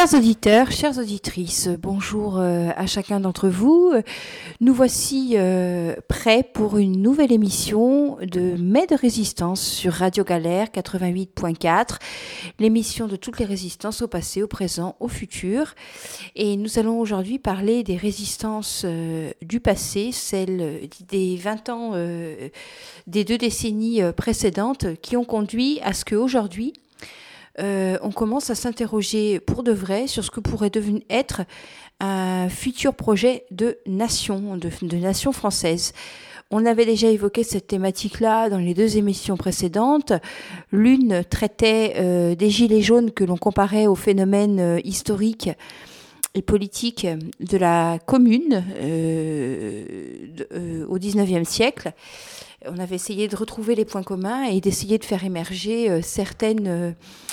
Chers auditeurs, chères auditrices, bonjour à chacun d'entre vous. Nous voici prêts pour une nouvelle émission de Mai de Résistance sur Radio Galère 88.4, l'émission de toutes les résistances au passé, au présent, au futur. Et nous allons aujourd'hui parler des résistances du passé, celles des 20 ans, des 2 décennies précédentes qui ont conduit à ce qu'aujourd'hui, on commence à s'interroger pour de vrai sur ce que pourrait être un futur projet de nation, de nation française. On avait déjà évoqué cette thématique-là dans les 2 émissions précédentes. L'une traitait des gilets jaunes que l'on comparait au phénomène historique et politique de la commune au XIXe siècle. On avait essayé de retrouver les points communs et d'essayer de faire émerger un certain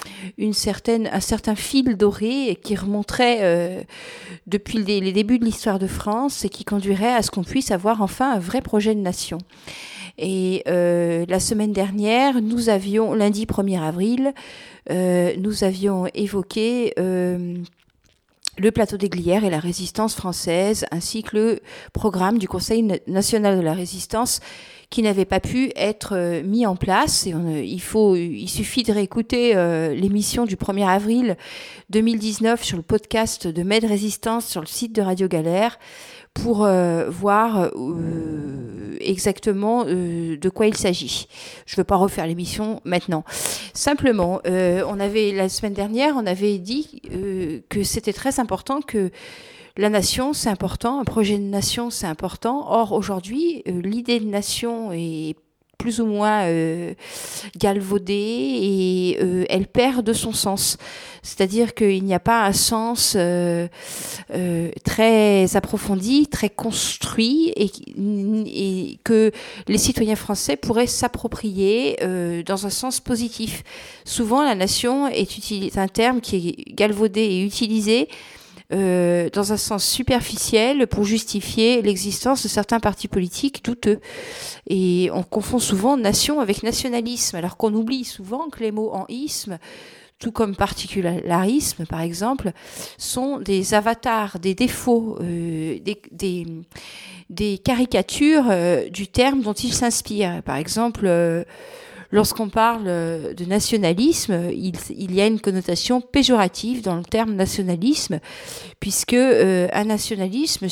fil doré qui remonterait depuis les débuts de l'histoire de France et qui conduirait à ce qu'on puisse avoir enfin un vrai projet de nation. Et la semaine dernière, lundi 1er avril, nous avions évoqué le plateau des Glières et la résistance française, ainsi que le programme du Conseil national de la résistance qui n'avait pas pu être mis en place. Et il suffit de réécouter l'émission du 1er avril 2019 sur le podcast de Mai de Résistance sur le site de Radio Galère pour voir exactement de quoi il s'agit. Je ne veux pas refaire l'émission maintenant. Simplement, la semaine dernière, on avait dit que c'était très important, que la nation, c'est important, un projet de nation, c'est important. Or, aujourd'hui, l'idée de nation est plus ou moins galvaudée et elle perd de son sens. C'est-à-dire qu'il n'y a pas un sens très approfondi, très construit et que les citoyens français pourraient s'approprier dans un sens positif. Souvent, la nation est un terme qui est galvaudé et utilisé dans un sens superficiel pour justifier l'existence de certains partis politiques douteux. Et on confond souvent nation avec nationalisme, alors qu'on oublie souvent que les mots en isme, tout comme particularisme par exemple, sont des avatars, des défauts, des caricatures du terme dont ils s'inspirent. Par exemple, lorsqu'on parle de nationalisme, il y a une connotation péjorative dans le terme nationalisme, puisque un nationalisme,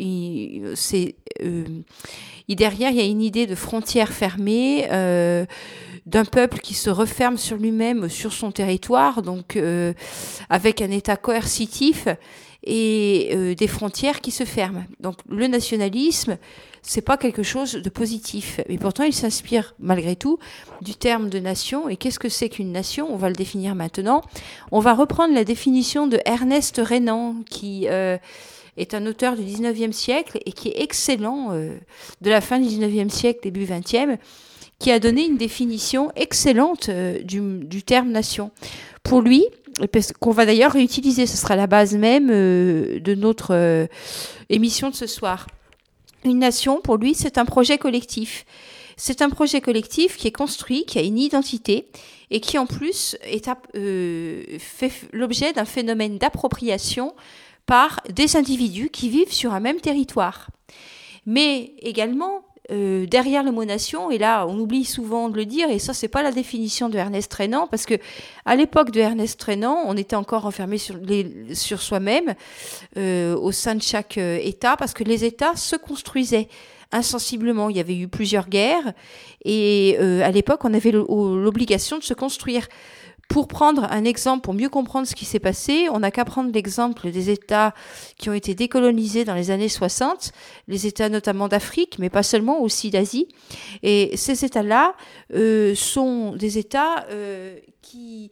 derrière, il y a une idée de frontière fermée, d'un peuple qui se referme sur lui-même, sur son territoire, donc avec un État coercitif et des frontières qui se ferment. Donc le nationalisme, c'est pas quelque chose de positif, mais pourtant il s'inspire malgré tout du terme de nation. Et qu'est-ce que c'est qu'une nation ? On va le définir maintenant. On va reprendre la définition de Ernest Renan, qui est un auteur du 19e siècle et qui est excellent, de la fin du 19e siècle, début 20e, qui a donné une définition excellente du terme nation. Pour lui, qu'on va d'ailleurs réutiliser, ce sera la base même de notre émission de ce soir. Une nation, pour lui, c'est un projet collectif. C'est un projet collectif qui est construit, qui a une identité et qui, en plus, fait l'objet d'un phénomène d'appropriation par des individus qui vivent sur un même territoire. Mais également, derrière le mot nation, et là on oublie souvent de le dire, et ça c'est pas la définition de Ernest Renan, parce que à l'époque de Ernest Renan, on était encore enfermé sur soi-même au sein de chaque État, parce que les États se construisaient insensiblement. Il y avait eu plusieurs guerres et à l'époque on avait l'obligation de se construire. Pour prendre un exemple, pour mieux comprendre ce qui s'est passé, on n'a qu'à prendre l'exemple des États qui ont été décolonisés dans les années 60, les États notamment d'Afrique, mais pas seulement, aussi d'Asie. Et ces États-là sont des États qui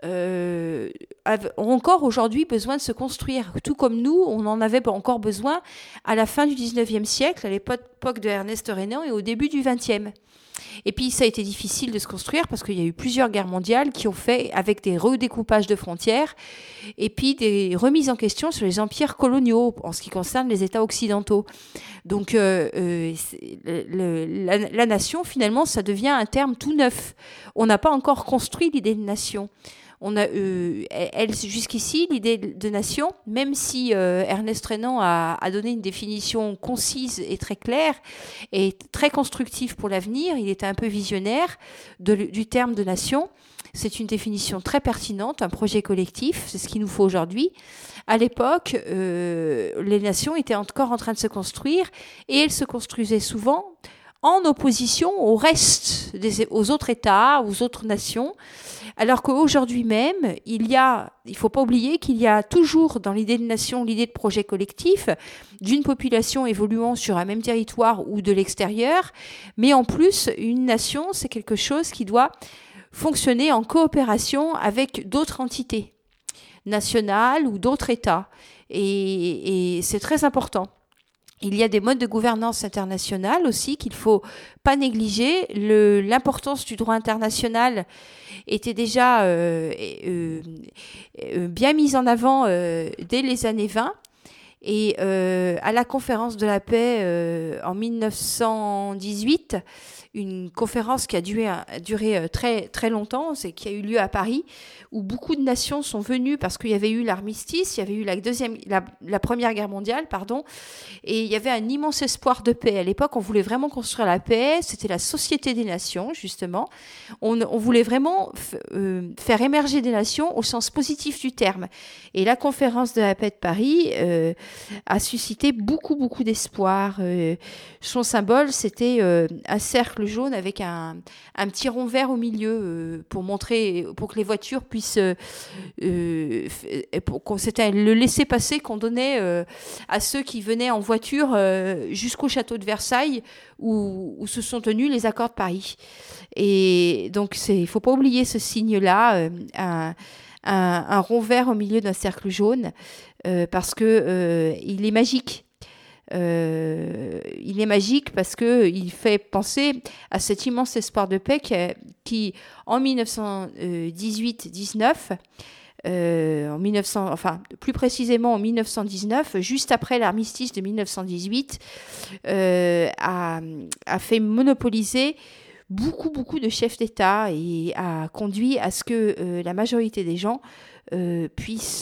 ont encore aujourd'hui besoin de se construire, tout comme nous, on en avait encore besoin à la fin du 19e siècle, à l'époque de Ernest Renan et au début du 20e. Et puis ça a été difficile de se construire parce qu'il y a eu plusieurs guerres mondiales qui ont fait avec des redécoupages de frontières et puis des remises en question sur les empires coloniaux en ce qui concerne les États occidentaux. Donc la nation, finalement, ça devient un terme tout neuf. On n'a pas encore construit l'idée de nation. Jusqu'ici, l'idée de nation, même si Ernest Renan a donné une définition concise et très claire et très constructive pour l'avenir, il était un peu visionnaire du terme de nation. C'est une définition très pertinente, un projet collectif, c'est ce qu'il nous faut aujourd'hui. À l'époque, les nations étaient encore en train de se construire et elles se construisaient souvent en opposition au reste, aux autres États, aux autres nations. Alors qu'aujourd'hui même, il ne faut pas oublier qu'il y a toujours dans l'idée de nation, l'idée de projet collectif, d'une population évoluant sur un même territoire ou de l'extérieur. Mais en plus, une nation, c'est quelque chose qui doit fonctionner en coopération avec d'autres entités nationales ou d'autres États. Et c'est très important. Il y a des modes de gouvernance internationale aussi qu'il ne faut pas négliger. L'importance du droit international était déjà bien mise en avant dès les années 20. Et à la conférence de la paix en 1918, une conférence qui a duré très, très longtemps, qui a eu lieu à Paris, où beaucoup de nations sont venues parce qu'il y avait eu l'armistice, il y avait eu la Première Guerre mondiale, et il y avait un immense espoir de paix. À l'époque, on voulait vraiment construire la paix, c'était la Société des Nations, justement. On voulait vraiment faire émerger des nations au sens positif du terme. Et la conférence de la paix de Paris a suscité beaucoup, beaucoup d'espoir. Son symbole, c'était un cercle jaune avec un petit rond vert au milieu pour que les voitures puissent... c'était le laissez-passer qu'on donnait à ceux qui venaient en voiture jusqu'au château de Versailles où se sont tenus les accords de Paris. Et donc, il ne faut pas oublier ce signe-là, un rond vert au milieu d'un cercle jaune, parce que il est magique. Il est magique parce qu'il fait penser à cet immense espoir de paix qui en 1918-19, plus précisément en 1919, juste après l'armistice de 1918, a fait monopoliser beaucoup, beaucoup de chefs d'État et a conduit à ce que la majorité des gens puissent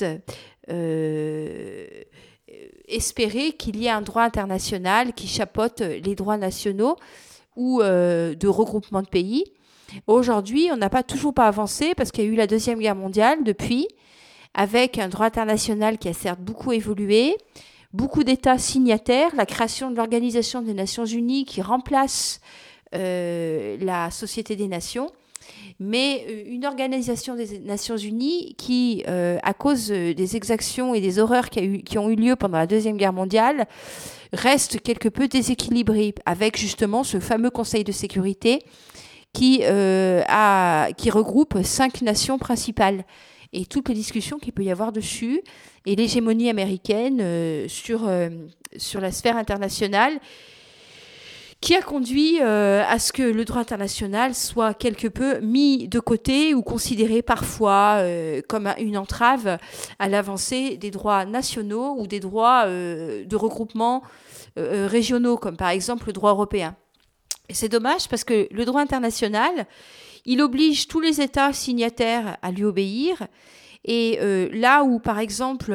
espérer qu'il y ait un droit international qui chapeaute les droits nationaux ou de regroupement de pays. Aujourd'hui, on n'a toujours pas avancé parce qu'il y a eu la Deuxième Guerre mondiale depuis, avec un droit international qui a certes beaucoup évolué, beaucoup d'États signataires, la création de l'Organisation des Nations Unies qui remplace la Société des Nations, mais une organisation des Nations Unies qui, à cause des exactions et des horreurs qui ont eu lieu pendant la Deuxième Guerre mondiale, reste quelque peu déséquilibrée, avec justement ce fameux Conseil de sécurité qui regroupe 5 nations principales. Et toutes les discussions qu'il peut y avoir dessus, et l'hégémonie américaine sur la sphère internationale, qui a conduit à ce que le droit international soit quelque peu mis de côté ou considéré parfois comme une entrave à l'avancée des droits nationaux ou des droits de regroupement régionaux, comme par exemple le droit européen. Et c'est dommage parce que le droit international, il oblige tous les États signataires à lui obéir. Et là où par exemple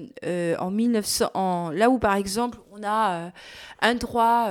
on a un droit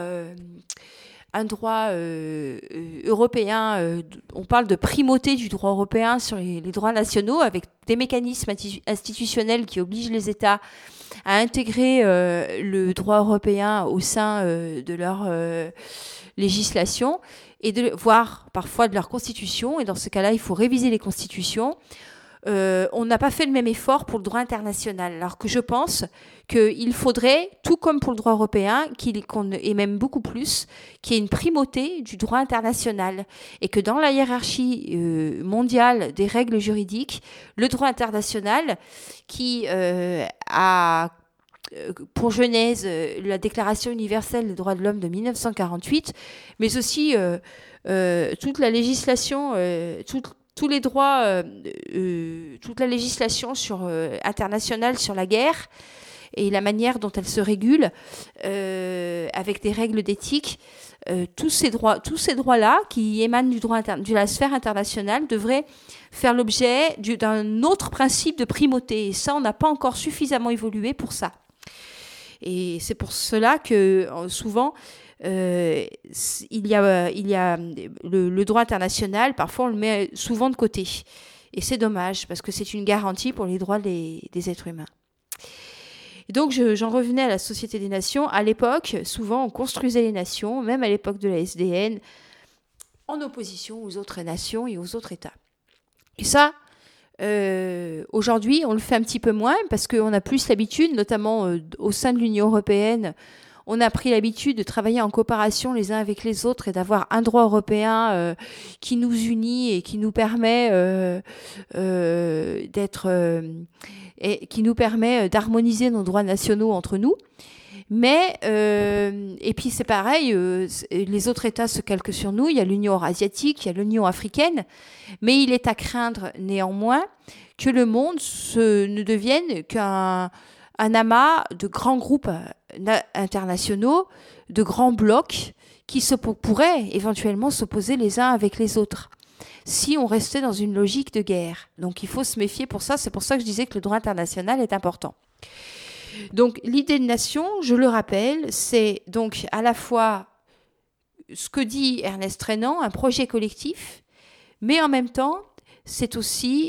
européen, on parle de primauté du droit européen sur les droits nationaux avec des mécanismes institutionnels qui obligent les États à intégrer le droit européen au sein de leur législation et voire parfois de leur constitution. Et dans ce cas-là, il faut réviser les constitutions. On n'a pas fait le même effort pour le droit international. Alors que je pense qu'il faudrait, tout comme pour le droit européen, et même beaucoup plus, qu'il y ait une primauté du droit international. Et que dans la hiérarchie mondiale des règles juridiques, le droit international, qui a pour genèse la Déclaration universelle des droits de l'homme de 1948, mais aussi toute la législation, tous les droits, toute la législation internationale sur la guerre et la manière dont elles se régulent avec des règles d'éthique. Tous ces droits-là qui émanent de la sphère internationale devraient faire l'objet d'un autre principe de primauté. Et ça, on n'a pas encore suffisamment évolué pour ça. Et c'est pour cela que souvent, il y a le droit international, parfois on le met souvent de côté. Et c'est dommage, parce que c'est une garantie pour les droits des êtres humains. Et donc, j'en revenais à la Société des Nations. À l'époque, souvent, on construisait les nations, même à l'époque de la SDN, en opposition aux autres nations et aux autres États. Et ça, aujourd'hui, on le fait un petit peu moins, parce qu'on a plus l'habitude, notamment au sein de l'Union européenne, on a pris l'habitude de travailler en coopération les uns avec les autres et d'avoir un droit européen qui nous unit et qui nous permet qui nous permet d'harmoniser nos droits nationaux entre nous. Mais, et puis c'est pareil, les autres États se calquent sur nous. Il y a l'Union eurasiatique, il y a l'Union africaine. Mais il est à craindre néanmoins que le monde ne devienne qu'un amas de grands groupes internationaux, de grands blocs qui pourraient éventuellement s'opposer les uns avec les autres si on restait dans une logique de guerre. Donc il faut se méfier pour ça. C'est pour ça que je disais que le droit international est important. Donc l'idée de nation, je le rappelle, c'est donc à la fois ce que dit Ernest Renan, un projet collectif, mais en même temps, c'est aussi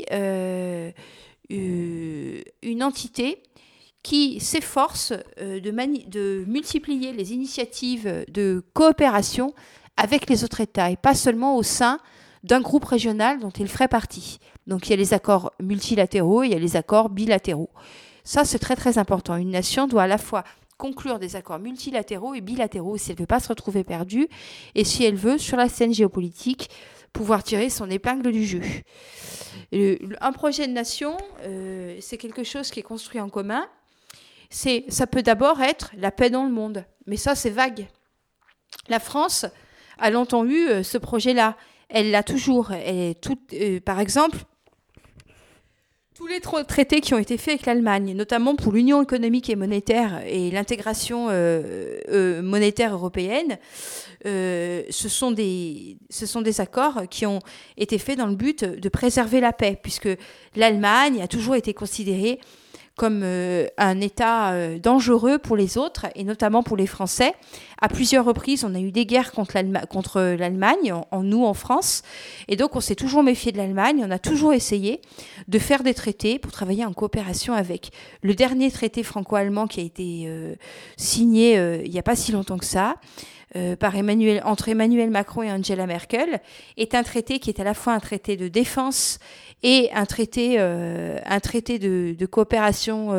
une entité qui s'efforce de multiplier les initiatives de coopération avec les autres États et pas seulement au sein d'un groupe régional dont il ferait partie. Donc il y a les accords multilatéraux, il y a les accords bilatéraux. Ça, c'est très très important. Une nation doit à la fois conclure des accords multilatéraux et bilatéraux si elle ne veut pas se retrouver perdue et si elle veut, sur la scène géopolitique, pouvoir tirer son épingle du jeu. Un projet de nation, c'est quelque chose qui est construit en commun. Ça peut d'abord être la paix dans le monde, mais ça, c'est vague. La France a longtemps eu ce projet-là. Elle l'a toujours. Par exemple, tous les traités qui ont été faits avec l'Allemagne, notamment pour l'Union économique et monétaire et l'intégration monétaire européenne, ce sont des accords qui ont été faits dans le but de préserver la paix, puisque l'Allemagne a toujours été considérée comme un État dangereux pour les autres, et notamment pour les Français. À plusieurs reprises, on a eu des guerres contre l'Allemagne, nous en France, et donc on s'est toujours méfié de l'Allemagne, on a toujours essayé de faire des traités pour travailler en coopération avec. Le dernier traité franco-allemand qui a été signé il n'y a pas si longtemps que ça, entre Emmanuel Macron et Angela Merkel, est un traité qui est à la fois un traité de défense et un traité de coopération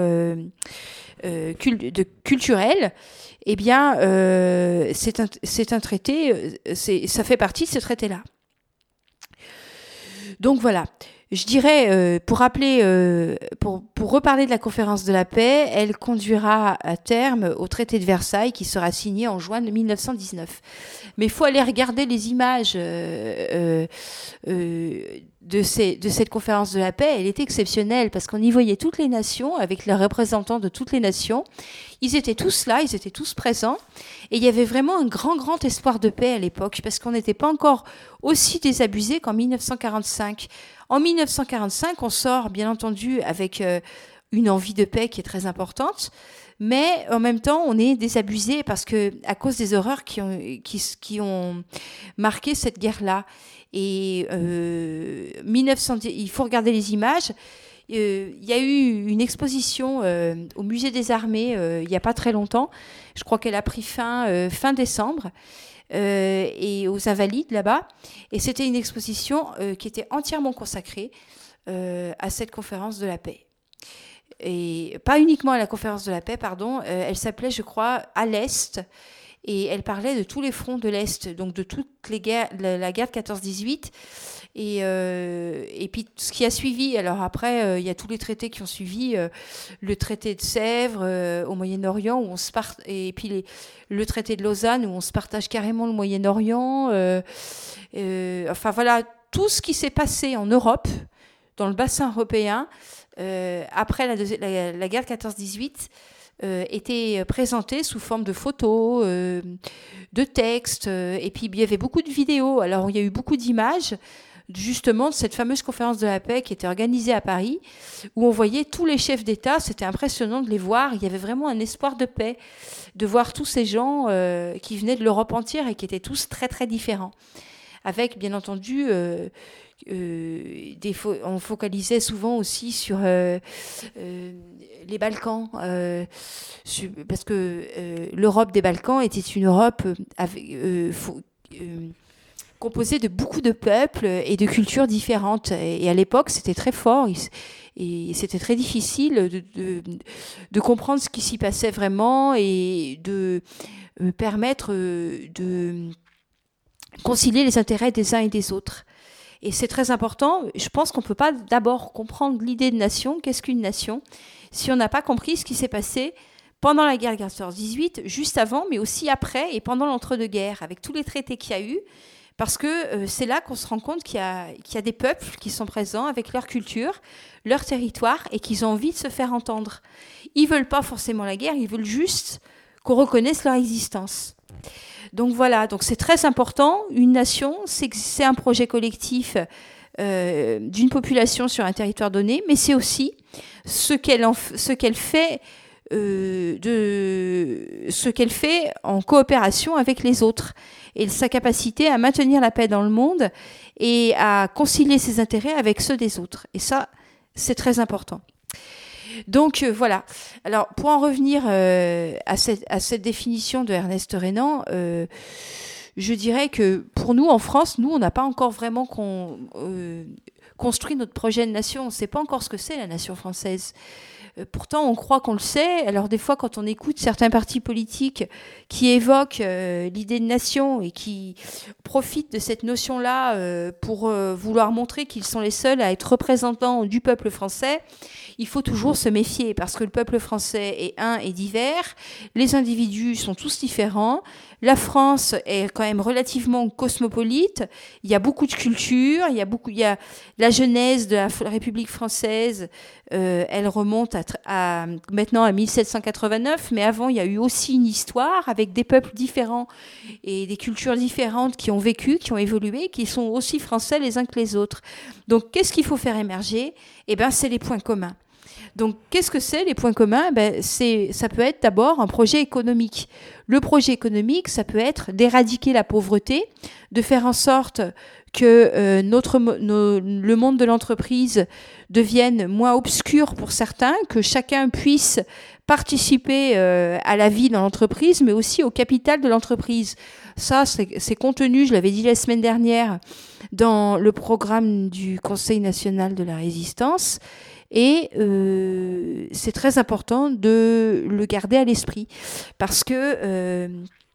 culturelle. Eh bien, c'est un traité, ça fait partie de ce traité-là. Donc voilà. Je dirais, pour reparler de la conférence de la paix, elle conduira à terme au traité de Versailles qui sera signé en juin 1919. Mais il faut aller regarder les images de cette conférence de la paix. Elle est exceptionnelle parce qu'on y voyait toutes les nations avec les représentants de toutes les nations. Ils étaient tous là, ils étaient tous présents. Et il y avait vraiment un grand, grand espoir de paix à l'époque parce qu'on n'était pas encore aussi désabusé qu'en 1945. En 1945, on sort, bien entendu, avec une envie de paix qui est très importante, mais en même temps, on est désabusé parce que à cause des horreurs qui ont marqué cette guerre-là. Et il faut regarder les images. Il y a eu une exposition au Musée des Armées il n'y a pas très longtemps. Je crois qu'elle a pris fin décembre. Et aux Invalides là-bas. Et c'était une exposition qui était entièrement consacrée à cette conférence de la paix. Et pas uniquement à la conférence de la paix, pardon. Elle s'appelait, je crois, À l'Est. Et elle parlait de tous les fronts de l'Est, donc de toutes les guerres, la guerre de 14-18. Et puis ce qui a suivi, alors après, il y a tous les traités qui ont suivi, le traité de Sèvres au Moyen-Orient, où et puis le traité de Lausanne, où on se partage carrément le Moyen-Orient. Enfin voilà, tout ce qui s'est passé en Europe, dans le bassin européen, après la guerre de 14-18, étaient présentées sous forme de photos, de textes, et puis il y avait beaucoup de vidéos. Alors il y a eu beaucoup d'images, justement, de cette fameuse conférence de la paix qui était organisée à Paris, où on voyait tous les chefs d'État. C'était impressionnant de les voir. Il y avait vraiment un espoir de paix, de voir tous ces gens qui venaient de l'Europe entière et qui étaient tous très très différents. Avec, bien entendu, on focalisait souvent aussi sur les Balkans, parce que l'Europe des Balkans était une Europe composée de beaucoup de peuples et de cultures différentes. Et à l'époque, c'était très fort et c'était très difficile de comprendre ce qui s'y passait vraiment et de permettre de concilier les intérêts des uns et des autres. Et c'est très important. Je pense qu'on ne peut pas d'abord comprendre l'idée de nation, qu'est-ce qu'une nation, si on n'a pas compris ce qui s'est passé pendant la guerre de 14-18, juste avant, mais aussi après et pendant l'entre-deux-guerres, avec tous les traités qu'il y a eu, parce que c'est là qu'on se rend compte qu'il y a des peuples qui sont présents avec leur culture, leur territoire, et qu'ils ont envie de se faire entendre. Ils ne veulent pas forcément la guerre, ils veulent juste qu'on reconnaisse leur existence. Donc voilà, donc c'est très important. Une nation, c'est un projet collectif d'une population sur un territoire donné, mais c'est aussi ce qu'elle fait en coopération avec les autres et sa capacité à maintenir la paix dans le monde et à concilier ses intérêts avec ceux des autres. Et ça, c'est très important. Donc voilà. Alors pour en revenir à cette définition de Ernest Renan, je dirais que pour nous en France, on n'a pas encore vraiment construit notre projet de nation. On ne sait pas encore ce que c'est la nation française. Pourtant, on croit qu'on le sait. Alors des fois, quand on écoute certains partis politiques qui évoquent l'idée de nation et qui profitent de cette notion-là pour vouloir montrer qu'ils sont les seuls à être représentants du peuple français, il faut toujours se méfier parce que le peuple français est un et divers. Les individus sont tous différents. La France est quand même relativement cosmopolite. Il y a beaucoup de cultures. Il y a la genèse de la République française. Elle remonte à maintenant à 1789. Mais avant, il y a eu aussi une histoire avec des peuples différents et des cultures différentes qui ont vécu, qui ont évolué, qui sont aussi français les uns que les autres. Donc, qu'est-ce qu'il faut faire émerger ? Eh bien, c'est les points communs. Donc, qu'est-ce que c'est les points communs ? Ça peut être d'abord un projet économique. Le projet économique, ça peut être d'éradiquer la pauvreté, de faire en sorte que le monde de l'entreprise devienne moins obscur pour certains, que chacun puisse participer à la vie dans l'entreprise, mais aussi au capital de l'entreprise. Ça, c'est contenu, je l'avais dit la semaine dernière, dans le programme du Conseil national de la résistance. Et c'est très important de le garder à l'esprit parce que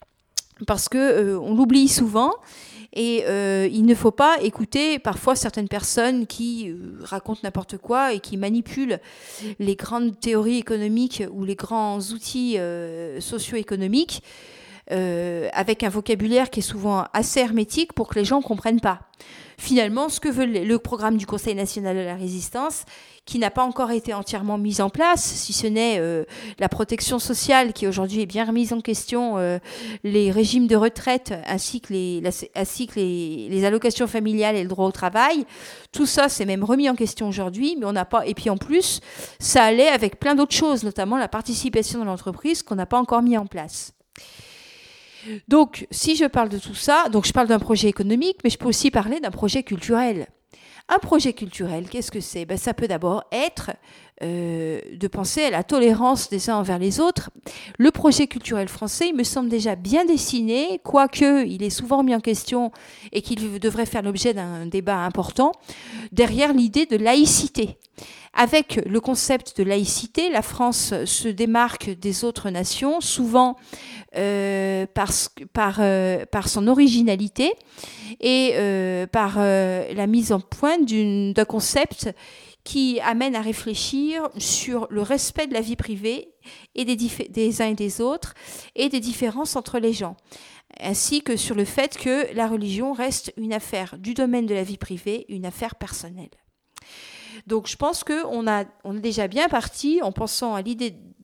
on l'oublie souvent et il ne faut pas écouter parfois certaines personnes qui racontent n'importe quoi et qui manipulent les grandes théories économiques ou les grands outils socio-économiques avec un vocabulaire qui est souvent assez hermétique pour que les gens ne comprennent pas. Finalement, ce que veut le programme du Conseil national de la résistance, qui n'a pas encore été entièrement mis en place, si ce n'est la protection sociale qui aujourd'hui est bien remise en question, les régimes de retraite ainsi que les allocations familiales et le droit au travail, tout ça c'est même remis en question aujourd'hui, mais on n'a pas. Et puis en plus, ça allait avec plein d'autres choses, notamment la participation dans l'entreprise qu'on n'a pas encore mis en place. Donc, si je parle de tout ça, donc je parle d'un projet économique, mais je peux aussi parler d'un projet culturel. Un projet culturel, qu'est-ce que c'est ? Ça peut d'abord être de penser à la tolérance des uns envers les autres. Le projet culturel français, il me semble déjà bien dessiné, quoique il est souvent mis en question et qu'il devrait faire l'objet d'un débat important, derrière l'idée de laïcité. Avec le concept de laïcité, la France se démarque des autres nations, souvent par son originalité et par la mise en point d'un concept qui amène à réfléchir sur le respect de la vie privée et des uns et des autres et des différences entre les gens, ainsi que sur le fait que la religion reste une affaire du domaine de la vie privée, une affaire personnelle. Donc je pense qu'on est déjà bien parti en pensant à l'idée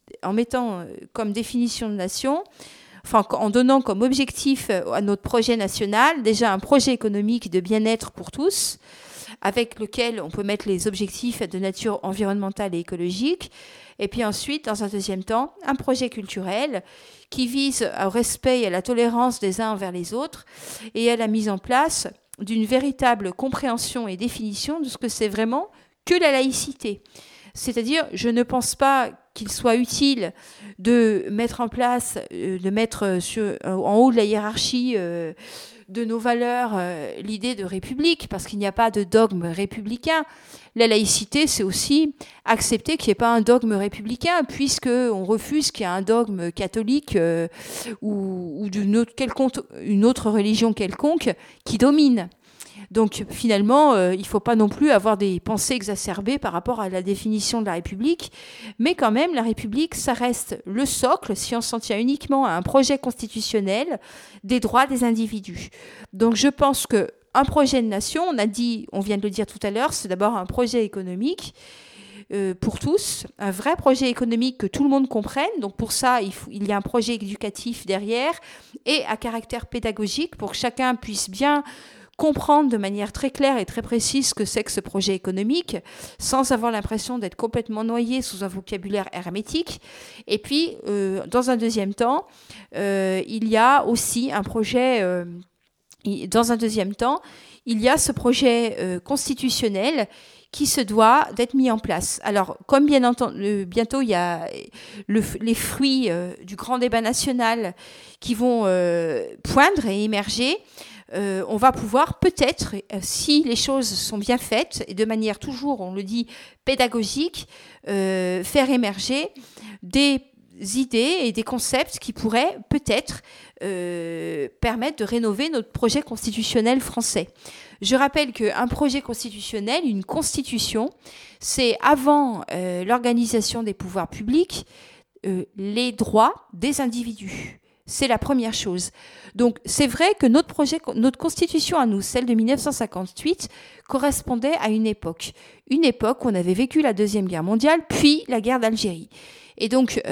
en mettant comme définition de nation, enfin en donnant comme objectif à notre projet national déjà un projet économique de bien-être pour tous, avec lequel on peut mettre les objectifs de nature environnementale et écologique. Et puis ensuite, dans un deuxième temps, un projet culturel qui vise au respect et à la tolérance des uns envers les autres et à la mise en place d'une véritable compréhension et définition de ce que c'est vraiment que la laïcité. C'est-à-dire, je ne pense pas qu'il soit utile de mettre en place, de mettre en haut de la hiérarchie de nos valeurs l'idée de république, parce qu'il n'y a pas de dogme républicain. La laïcité, c'est aussi accepter qu'il n'y ait pas un dogme républicain, puisqu'on refuse qu'il y ait un dogme catholique ou une autre religion quelconque qui domine. Donc finalement, il ne faut pas non plus avoir des pensées exacerbées par rapport à la définition de la République, mais quand même, la République, ça reste le socle, si on s'en tient uniquement à un projet constitutionnel, des droits des individus. Donc je pense qu'un projet de nation, on vient de le dire tout à l'heure, c'est d'abord un projet économique pour tous, un vrai projet économique que tout le monde comprenne. Donc pour ça, il y a un projet éducatif derrière et à caractère pédagogique pour que chacun puisse bien comprendre de manière très claire et très précise ce que c'est que ce projet économique, sans avoir l'impression d'être complètement noyé sous un vocabulaire hermétique. Et puis, dans un deuxième temps, il y a aussi un projet... dans un deuxième temps, il y a ce projet constitutionnel qui se doit d'être mis en place. Alors, comme bien entendu, bientôt il y a les fruits du grand débat national qui vont poindre et émerger, on va pouvoir peut-être, si les choses sont bien faites, et de manière toujours, on le dit, pédagogique, faire émerger des idées et des concepts qui pourraient peut-être permettre de rénover notre projet constitutionnel français. Je rappelle qu'un projet constitutionnel, une constitution, c'est avant l'organisation des pouvoirs publics, les droits des individus. C'est la première chose. Donc, c'est vrai que notre constitution à nous, celle de 1958, correspondait à une époque où on avait vécu la Deuxième Guerre mondiale, puis la guerre d'Algérie. Et donc,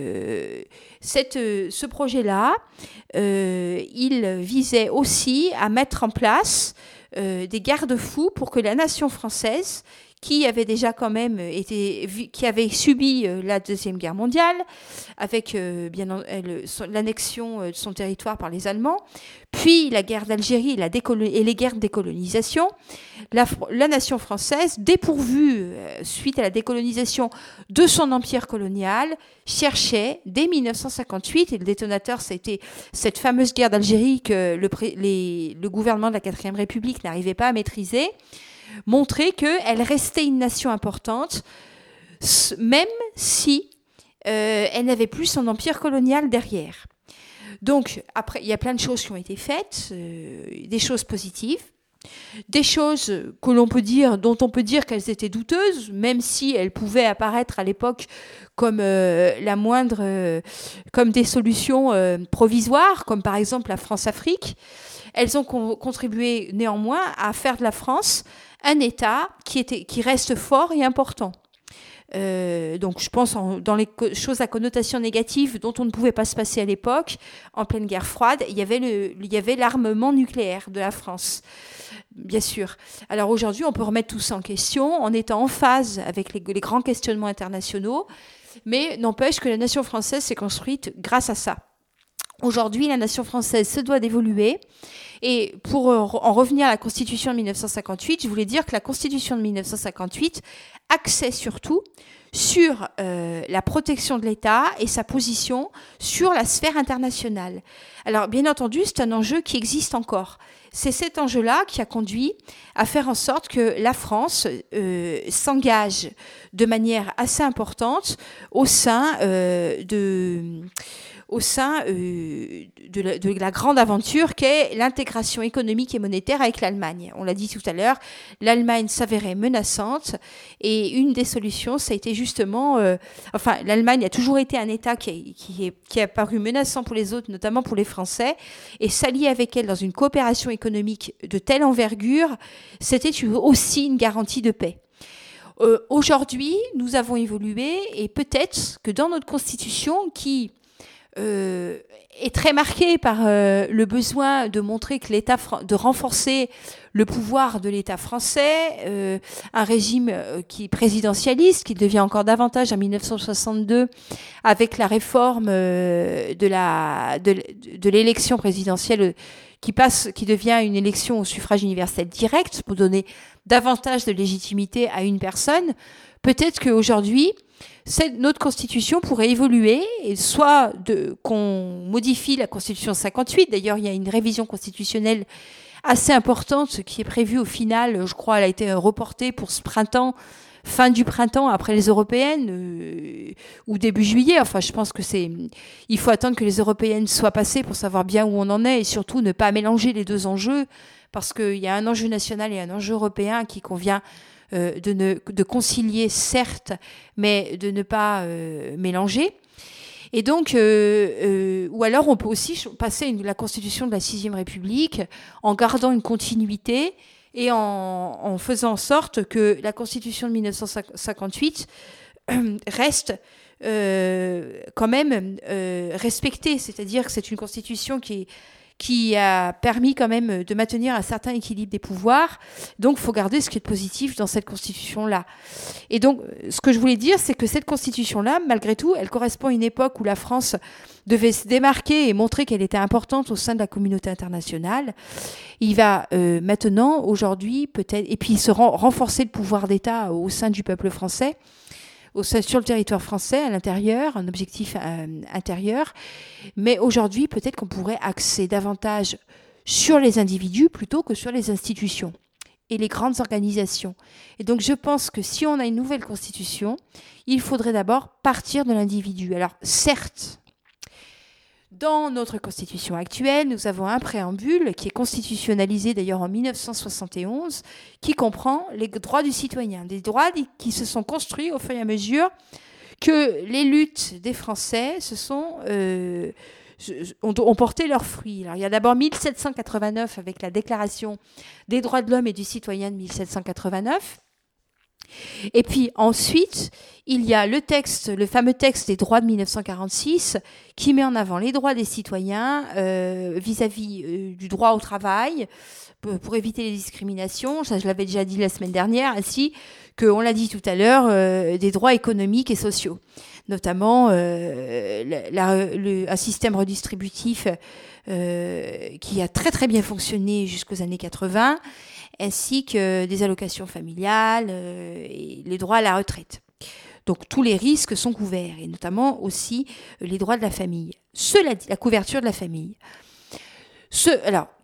ce projet-là, il visait aussi à mettre en place des garde-fous pour que la nation française, qui avait déjà quand même qui avait subi la Deuxième Guerre mondiale, avec l'annexion de son territoire par les Allemands, puis la guerre d'Algérie et les guerres de décolonisation, la nation française, dépourvue, suite à la décolonisation de son empire colonial, cherchait, dès 1958, et le détonateur, c'était cette fameuse guerre d'Algérie que le gouvernement de la 4e République n'arrivait pas à maîtriser, montrer qu'elle restait une nation importante, même si elle n'avait plus son empire colonial derrière. Donc, après, il y a plein de choses qui ont été faites, des choses positives, des choses dont on peut dire qu'elles étaient douteuses, même si elles pouvaient apparaître à l'époque comme comme des solutions provisoires, comme par exemple la France-Afrique. Elles ont contribué néanmoins à faire de la France un État qui reste fort et important. Donc je pense dans les choses à connotation négative dont on ne pouvait pas se passer à l'époque, en pleine guerre froide, il y avait l'armement nucléaire de la France, bien sûr. Alors aujourd'hui, on peut remettre tout ça en question en étant en phase avec les grands questionnements internationaux, mais n'empêche que la nation française s'est construite grâce à ça. Aujourd'hui, la nation française se doit d'évoluer. Et pour en revenir à la Constitution de 1958, je voulais dire que la Constitution de 1958 axait surtout sur la protection de l'État et sa position sur la sphère internationale. Alors, bien entendu, c'est un enjeu qui existe encore. C'est cet enjeu-là qui a conduit à faire en sorte que la France s'engage de manière assez importante au sein de la grande aventure qu'est l'intégration économique et monétaire avec l'Allemagne. On l'a dit tout à l'heure, l'Allemagne s'avérait menaçante et une des solutions, ça a été justement... l'Allemagne a toujours été un État qui a paru menaçant pour les autres, notamment pour les Français, et s'allier avec elle dans une coopération économique de telle envergure, c'était aussi une garantie de paix. Aujourd'hui, nous avons évolué et peut-être que dans notre constitution, qui est très marquée par le besoin de montrer que de renforcer le pouvoir de l'État français, un régime qui est présidentialiste, qui devient encore davantage en 1962 avec la réforme de l'élection présidentielle qui devient une élection au suffrage universel direct pour donner davantage de légitimité à une personne. Peut-être qu'aujourd'hui, notre constitution pourrait évoluer, et soit qu'on modifie la constitution 58. D'ailleurs, il y a une révision constitutionnelle assez importante qui est prévue au final. Je crois elle a été reportée pour ce printemps, fin du printemps, après les européennes, ou début juillet. Enfin, je pense que il faut attendre que les européennes soient passées pour savoir bien où on en est, et surtout ne pas mélanger les deux enjeux, parce qu'il y a un enjeu national et un enjeu européen qui convient de concilier, certes, mais de ne pas mélanger. Et donc, ou alors on peut aussi passer la constitution de la 6e République en gardant une continuité et en faisant en sorte que la constitution de 1958 reste quand même respectée. C'est-à-dire que c'est une constitution qui a permis quand même de maintenir un certain équilibre des pouvoirs. Donc, il faut garder ce qui est positif dans cette constitution-là. Et donc, ce que je voulais dire, c'est que cette constitution-là, malgré tout, elle correspond à une époque où la France devait se démarquer et montrer qu'elle était importante au sein de la communauté internationale. Il va maintenant, aujourd'hui, peut-être, et puis renforcer le pouvoir d'État au sein du peuple français, sur le territoire français, à l'intérieur, un objectif intérieur. Mais aujourd'hui, peut-être qu'on pourrait axer davantage sur les individus plutôt que sur les institutions et les grandes organisations. Et donc, je pense que si on a une nouvelle constitution, il faudrait d'abord partir de l'individu. Alors, certes, dans notre constitution actuelle, nous avons un préambule qui est constitutionnalisé d'ailleurs en 1971, qui comprend les droits du citoyen, des droits qui se sont construits au fur et à mesure que les luttes des Français ont porté leurs fruits. Alors, il y a d'abord 1789 avec la Déclaration des droits de l'homme et du citoyen de 1789. Et puis ensuite, il y a le fameux texte des droits de 1946 qui met en avant les droits des citoyens vis-à-vis du droit au travail pour éviter les discriminations. Ça, je l'avais déjà dit la semaine dernière, ainsi que, on l'a dit tout à l'heure, des droits économiques et sociaux, notamment un système redistributif qui a très très bien fonctionné jusqu'aux années 80, ainsi que des allocations familiales et les droits à la retraite. Donc tous les risques sont couverts, et notamment aussi les droits de la famille. Cela dit, la couverture de la famille. Ces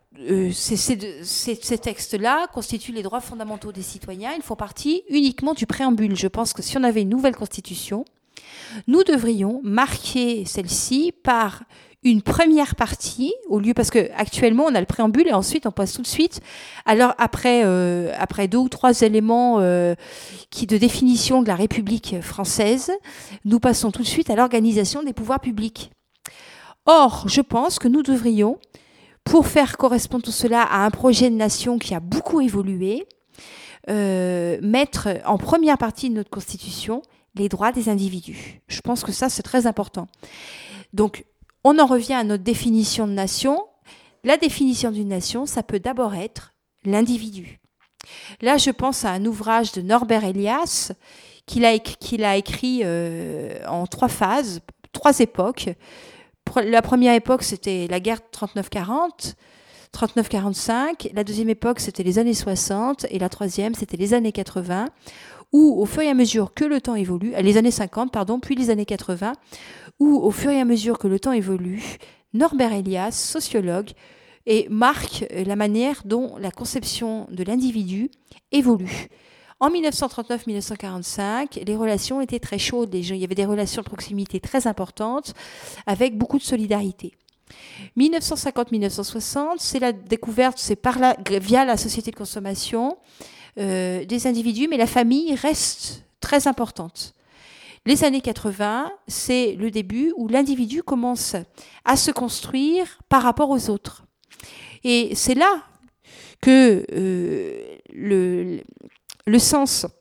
textes-là constituent les droits fondamentaux des citoyens. Ils font partie uniquement du préambule. Je pense que si on avait une nouvelle constitution, nous devrions marquer celle-ci par une première partie, parce que actuellement on a le préambule et ensuite on passe tout de suite. Alors après 2 ou 3 éléments de définition de la République française, nous passons tout de suite à l'organisation des pouvoirs publics. Or, je pense que nous devrions, pour faire correspondre tout cela à un projet de nation qui a beaucoup évolué, mettre en première partie de notre Constitution les droits des individus. Je pense que ça, c'est très important. Donc, on en revient à notre définition de nation. La définition d'une nation, ça peut d'abord être l'individu. Là, je pense à un ouvrage de Norbert Elias qu'il a écrit en 3 phases, 3 époques. La première époque, c'était la guerre 39-40, 39-45. La deuxième époque, c'était les années 60. Et la troisième, c'était les années 80, où au fur et à mesure que le temps évolue, les années 50, puis les années 80, où au fur et à mesure que le temps évolue, Norbert Elias, sociologue, marque la manière dont la conception de l'individu évolue. En 1939-1945, les relations étaient très chaudes. Il y avait des relations de proximité très importantes, avec beaucoup de solidarité. 1950-1960, c'est la découverte, via la société de consommation des individus, mais la famille reste très importante. Les années 80, c'est le début où l'individu commence à se construire par rapport aux autres. Et c'est là que le sens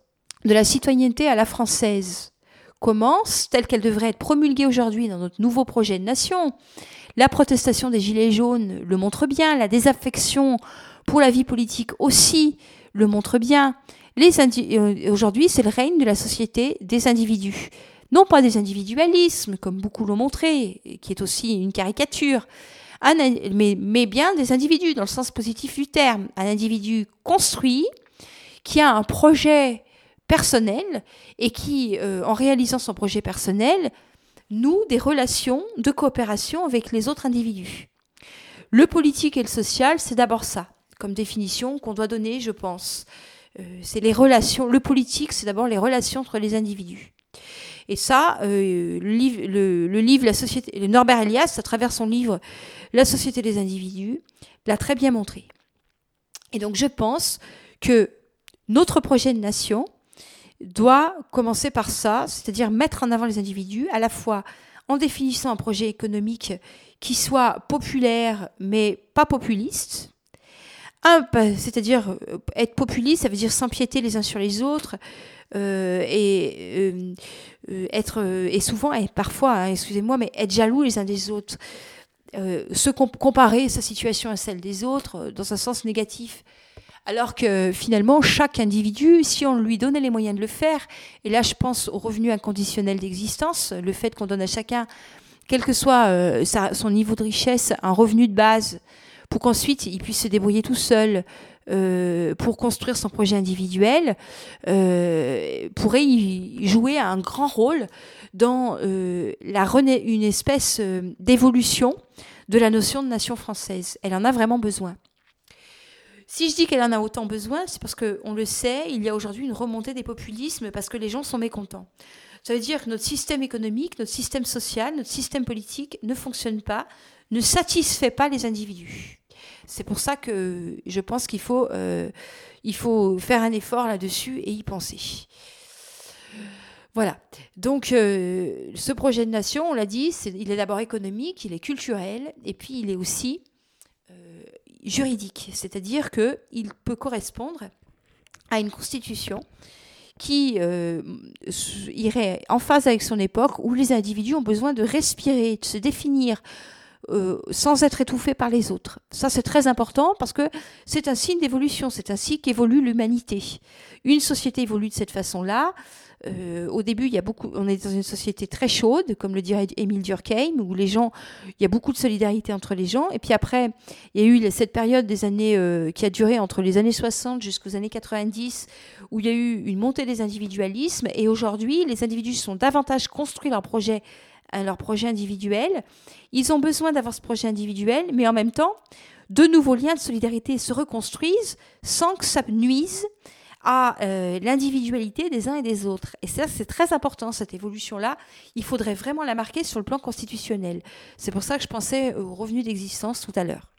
de la citoyenneté à la française commence, telle qu'elle devrait être promulguée aujourd'hui dans notre nouveau projet de nation. La protestation des Gilets jaunes le montre bien, la désaffection pour la vie politique aussi le montre bien. Aujourd'hui, c'est le règne de la société des individus. Non pas des individualismes, comme beaucoup l'ont montré, qui est aussi une caricature, mais bien des individus, dans le sens positif du terme. Un individu construit, qui a un projet personnel, et qui, en réalisant son projet personnel, noue des relations de coopération avec les autres individus. Le politique et le social, c'est d'abord ça, comme définition qu'on doit donner, je pense. C'est les relations. Le politique, c'est d'abord les relations entre les individus. Et ça, le livre La Société, Norbert Elias, à travers son livre La Société des individus, l'a très bien montré. Et donc, je pense que notre projet de nation doit commencer par ça, c'est-à-dire mettre en avant les individus, à la fois en définissant un projet économique qui soit populaire, mais pas populiste. C'est-à-dire être populiste, ça veut dire s'empiéter les uns sur les autres, et souvent, et parfois, excusez-moi, mais être jaloux les uns des autres, comparer sa situation à celle des autres dans un sens négatif. Alors que finalement, chaque individu, si on lui donnait les moyens de le faire, et là je pense au revenu inconditionnel d'existence, le fait qu'on donne à chacun, quel que soit son niveau de richesse, un revenu de base, pour qu'ensuite il puisse se débrouiller tout seul pour construire son projet individuel, pourrait y jouer un grand rôle dans une espèce d'évolution de la notion de nation française. Elle en a vraiment besoin. Si je dis qu'elle en a autant besoin, c'est parce qu'on le sait, il y a aujourd'hui une remontée des populismes parce que les gens sont mécontents. Ça veut dire que notre système économique, notre système social, notre système politique ne fonctionne pas, ne satisfait pas les individus. C'est pour ça que je pense qu'il faut faire un effort là-dessus et y penser. Voilà. Donc, ce projet de nation, on l'a dit, il est d'abord économique, il est culturel, et puis il est aussi juridique. C'est-à-dire qu'il peut correspondre à une constitution qui irait en phase avec son époque, où les individus ont besoin de respirer, de se définir, sans être étouffés par les autres. Ça, c'est très important parce que c'est un signe d'évolution, c'est ainsi qu'évolue l'humanité. Une société évolue de cette façon-là. Au début, on est dans une société très chaude, comme le dirait Émile Durkheim, où il y a beaucoup de solidarité entre les gens. Et puis après, il y a eu cette période des années qui a duré entre les années 60 jusqu'aux années 90, où il y a eu une montée des individualismes. Et aujourd'hui, les individus sont davantage construits leur projet individuel. Ils ont besoin d'avoir ce projet individuel, mais en même temps, de nouveaux liens de solidarité se reconstruisent sans que ça nuise à l'individualité des uns et des autres. Et ça, c'est très important, cette évolution-là. Il faudrait vraiment la marquer sur le plan constitutionnel. C'est pour ça que je pensais au revenu d'existence tout à l'heure.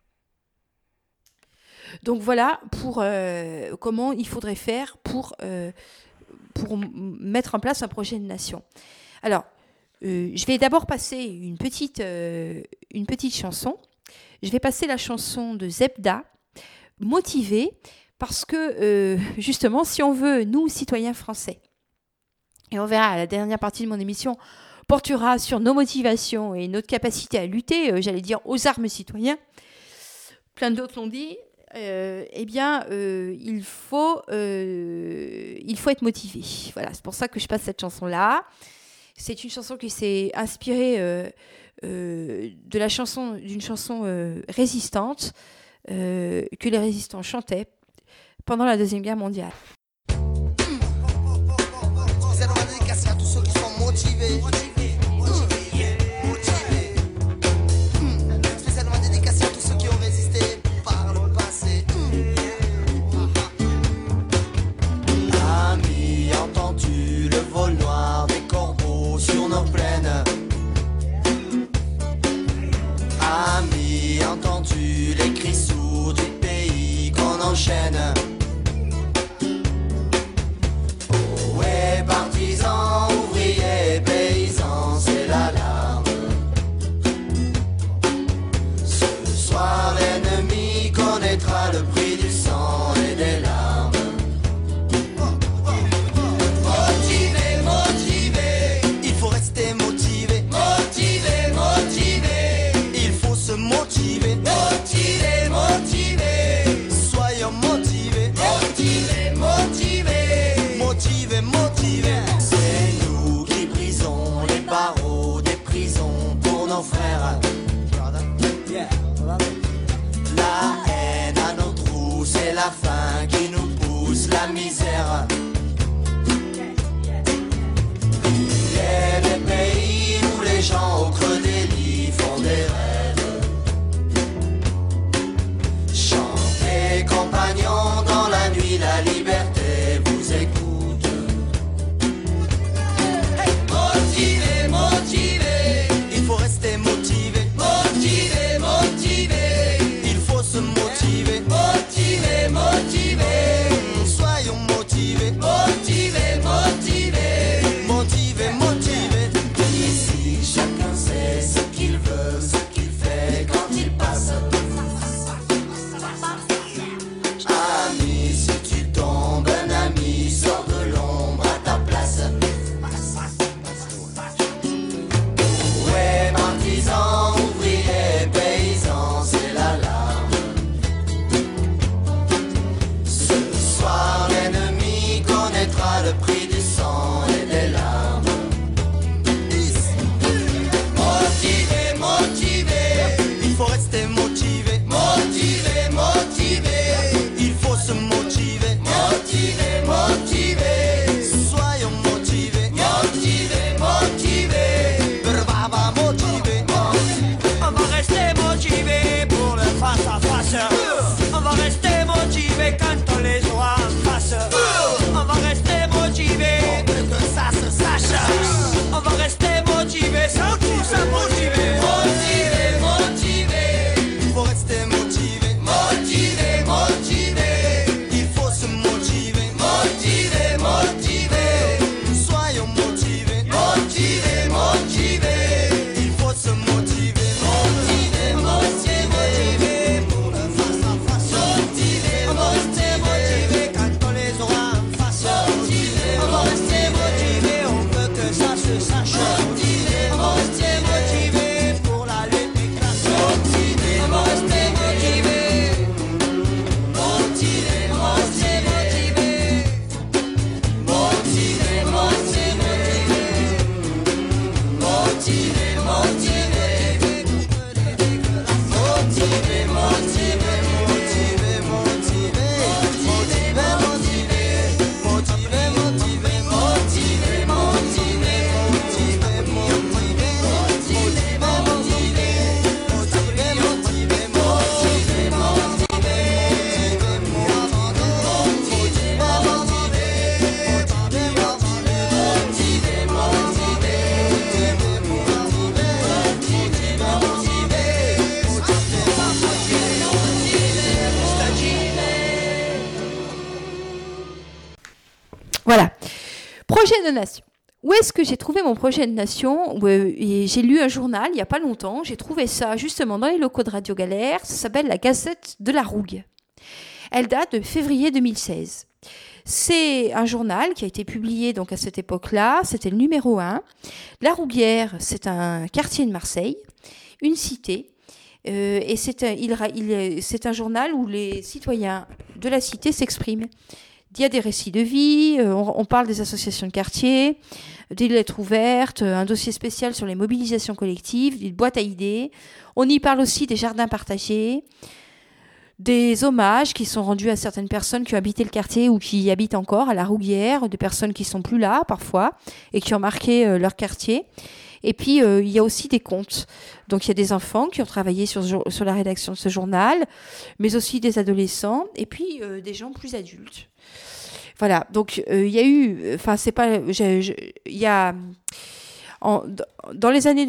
Donc voilà pour comment il faudrait faire pour mettre en place un projet de nation. Alors, je vais d'abord passer une petite chanson. Je vais passer la chanson de Zebda, Motivée, parce que, justement, si on veut, nous, citoyens français, et on verra, la dernière partie de mon émission portera sur nos motivations et notre capacité à lutter, j'allais dire, aux armes citoyens, plein d'autres l'ont dit, il faut être motivé. Voilà, c'est pour ça que je passe cette chanson-là. C'est une chanson qui s'est inspirée d'une chanson résistante que les résistants chantaient pendant la Deuxième Guerre mondiale. C'est une dédicace à tous ceux qui sont motivés. Spécialement dédicacé à tous ceux qui ont résisté par le passé. Ami, entends-tu le vol noir des corbeaux sur nos plaines? Ami, entends-tu les cris sourds du pays qu'on enchaîne? Ouais, partisans, ouvriers, paysans, c'est l'alarme. Ce soir, l'ennemi connaîtra le prix du sang et des larmes. c'est la faim qui nous pousse la misère. Il y a des pays où les gens au creux des lits font des rêves. Chantez, compagnons, dans la nuit, la liberté vous écoute. Motivé, motivé, il faut rester motivé. Motivé, motivé, il faut se motiver. Motivé, motivé, soyons motivés. Motivé, motivé, motivé, motivé. Ici, chacun sait ce qu'il veut, ce qu'il fait quand il passe. Ami, si tu tombes, un ami sort de l'ombre à ta place. Ouais, partisans, ouvriers, paysans, c'est l'alarme. Ce soir, l'ennemi connaîtra le prix du sang et des larmes. Motivé, motivé, il faut rester motivé. Motivé, motivé, il faut se motiver. Motivé, motivé, soyons motivés. Motivé, motivé, brava, motivé. On va rester motivé pour le face à face. On va rester motivé quand on les aura en face. On va rester motivé pour que ça se sache. On va rester motivé sans tout ça motivé. Motivé, motivé, il faut rester motivé. Motivé, motivé, il faut se motiver. Motivé, motivé, soyons motivés. Motivé, motivé, il faut se motiver. Motivé, motivé, pour le face à face. Motivé, Motivé quand on les aura en face. On va rester motivé, on veut que ça se sache. Motivé pour la lutte des classes. On va rester motivé. motivé, motivé, motivé, motivé, Voilà. Projet de nation. Où est-ce que j'ai trouvé mon projet de nation? J'ai lu un journal il n'y a pas longtemps. J'ai trouvé ça justement dans les locaux de Radio Galère. Ça s'appelle la Gazette de la Rougue. Elle date de février 2016. C'est un journal qui a été publié donc à cette époque-là. C'était le numéro 1. La Rouguière, c'est un quartier de Marseille, une cité. Et c'est un journal où les citoyens de la cité s'expriment. Il y a des récits de vie, on parle des associations de quartier, des lettres ouvertes, un dossier spécial sur les mobilisations collectives, une boîte à idées. On y parle aussi des jardins partagés, des hommages qui sont rendus à certaines personnes qui ont habité le quartier ou qui y habitent encore à la Rouguière, des personnes qui ne sont plus là parfois et qui ont marqué leur quartier. Et puis, il y a aussi des contes. Donc, il y a des enfants qui ont travaillé sur la rédaction de ce journal, mais aussi des adolescents et puis des gens plus adultes. Voilà, donc il y a eu, enfin c'est pas, il y a, dans les années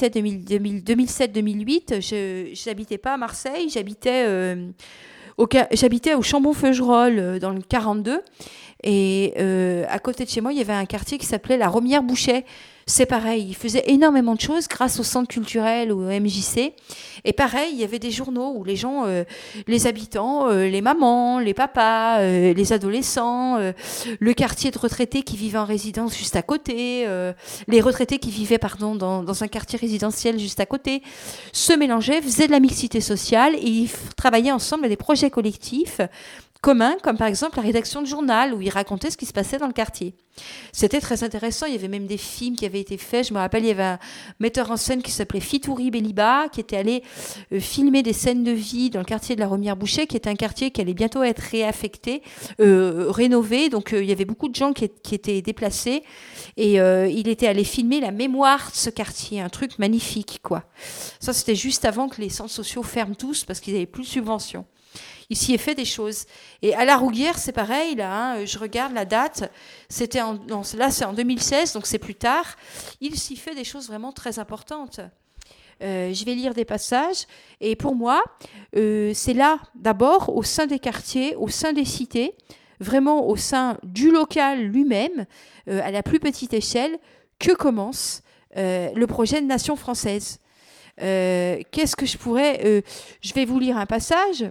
2007-2008, j'habitais pas à Marseille, j'habitais au Chambon-Feugerolles dans le 42, et à côté de chez moi il y avait un quartier qui s'appelait la Romière-Bouchet. C'est pareil, ils faisaient énormément de choses grâce au centre culturel ou au MJC. Et pareil, il y avait des journaux où les gens, les habitants, les mamans, les papas, les adolescents, le quartier de retraités qui vivaient en résidence juste à côté, les retraités qui vivaient dans un quartier résidentiel juste à côté, se mélangeaient, faisaient de la mixité sociale et ils travaillaient ensemble à des projets collectifs communs, comme par exemple la rédaction de journal, où il racontait ce qui se passait dans le quartier. C'était très intéressant, il y avait même des films qui avaient été faits. Je me rappelle, il y avait un metteur en scène qui s'appelait Fitouri Beliba, qui était allé filmer des scènes de vie dans le quartier de la Romière-Boucher, qui est un quartier qui allait bientôt être réaffecté, rénové. Donc il y avait beaucoup de gens qui étaient déplacés, et il était allé filmer la mémoire de ce quartier, un truc magnifique, quoi. Ça, c'était juste avant que les centres sociaux ferment tous, parce qu'ils n'avaient plus de subventions. Il s'y est fait des choses. Et à la Rouguière, c'est pareil, là, je regarde la date, là c'est en 2016, donc c'est plus tard. Il s'y fait des choses vraiment très importantes. Je vais lire des passages. Et pour moi, c'est là, d'abord, au sein des quartiers, au sein des cités, vraiment au sein du local lui-même, à la plus petite échelle, que commence le projet de nation française. Qu'est-ce que je pourrais... je vais vous lire un passage...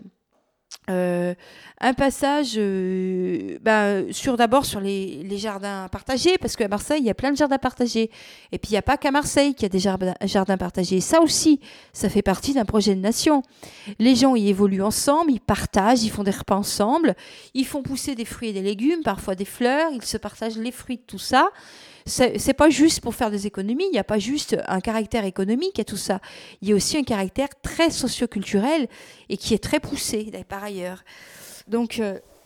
d'abord sur les jardins partagés, parce qu'à Marseille, il y a plein de jardins partagés. Et puis, il n'y a pas qu'à Marseille qu'il y a des jardins partagés. Ça aussi, ça fait partie d'un projet de nation. Les gens y évoluent ensemble, ils partagent, ils font des repas ensemble, ils font pousser des fruits et des légumes, parfois des fleurs, ils se partagent les fruits de tout ça. C'est pas juste pour faire des économies, il n'y a pas juste un caractère économique à tout ça. Il y a aussi un caractère très socioculturel et qui est très poussé par ailleurs. Donc,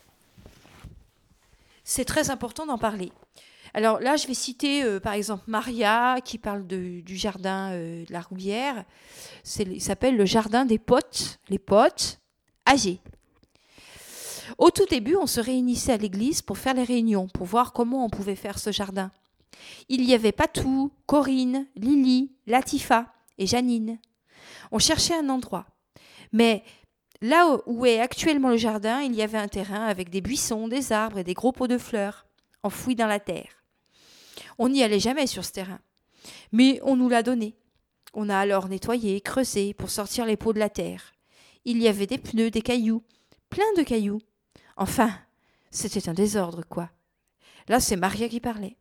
c'est très important d'en parler. Alors là, je vais citer par exemple Maria qui parle du jardin de la Rouguière. Il s'appelle le jardin des potes, les potes âgés. Au tout début, on se réunissait à l'église pour faire les réunions, pour voir comment on pouvait faire ce jardin. Il y avait Patou, Corinne, Lily, Latifa et Janine. On cherchait un endroit. Mais là où est actuellement le jardin, il y avait un terrain avec des buissons, des arbres et des gros pots de fleurs, enfouis dans la terre. On n'y allait jamais sur ce terrain. Mais on nous l'a donné. On a alors nettoyé, creusé pour sortir les pots de la terre. Il y avait des pneus, des cailloux, plein de cailloux. Enfin, c'était un désordre, quoi. Là, c'est Maria qui parlait.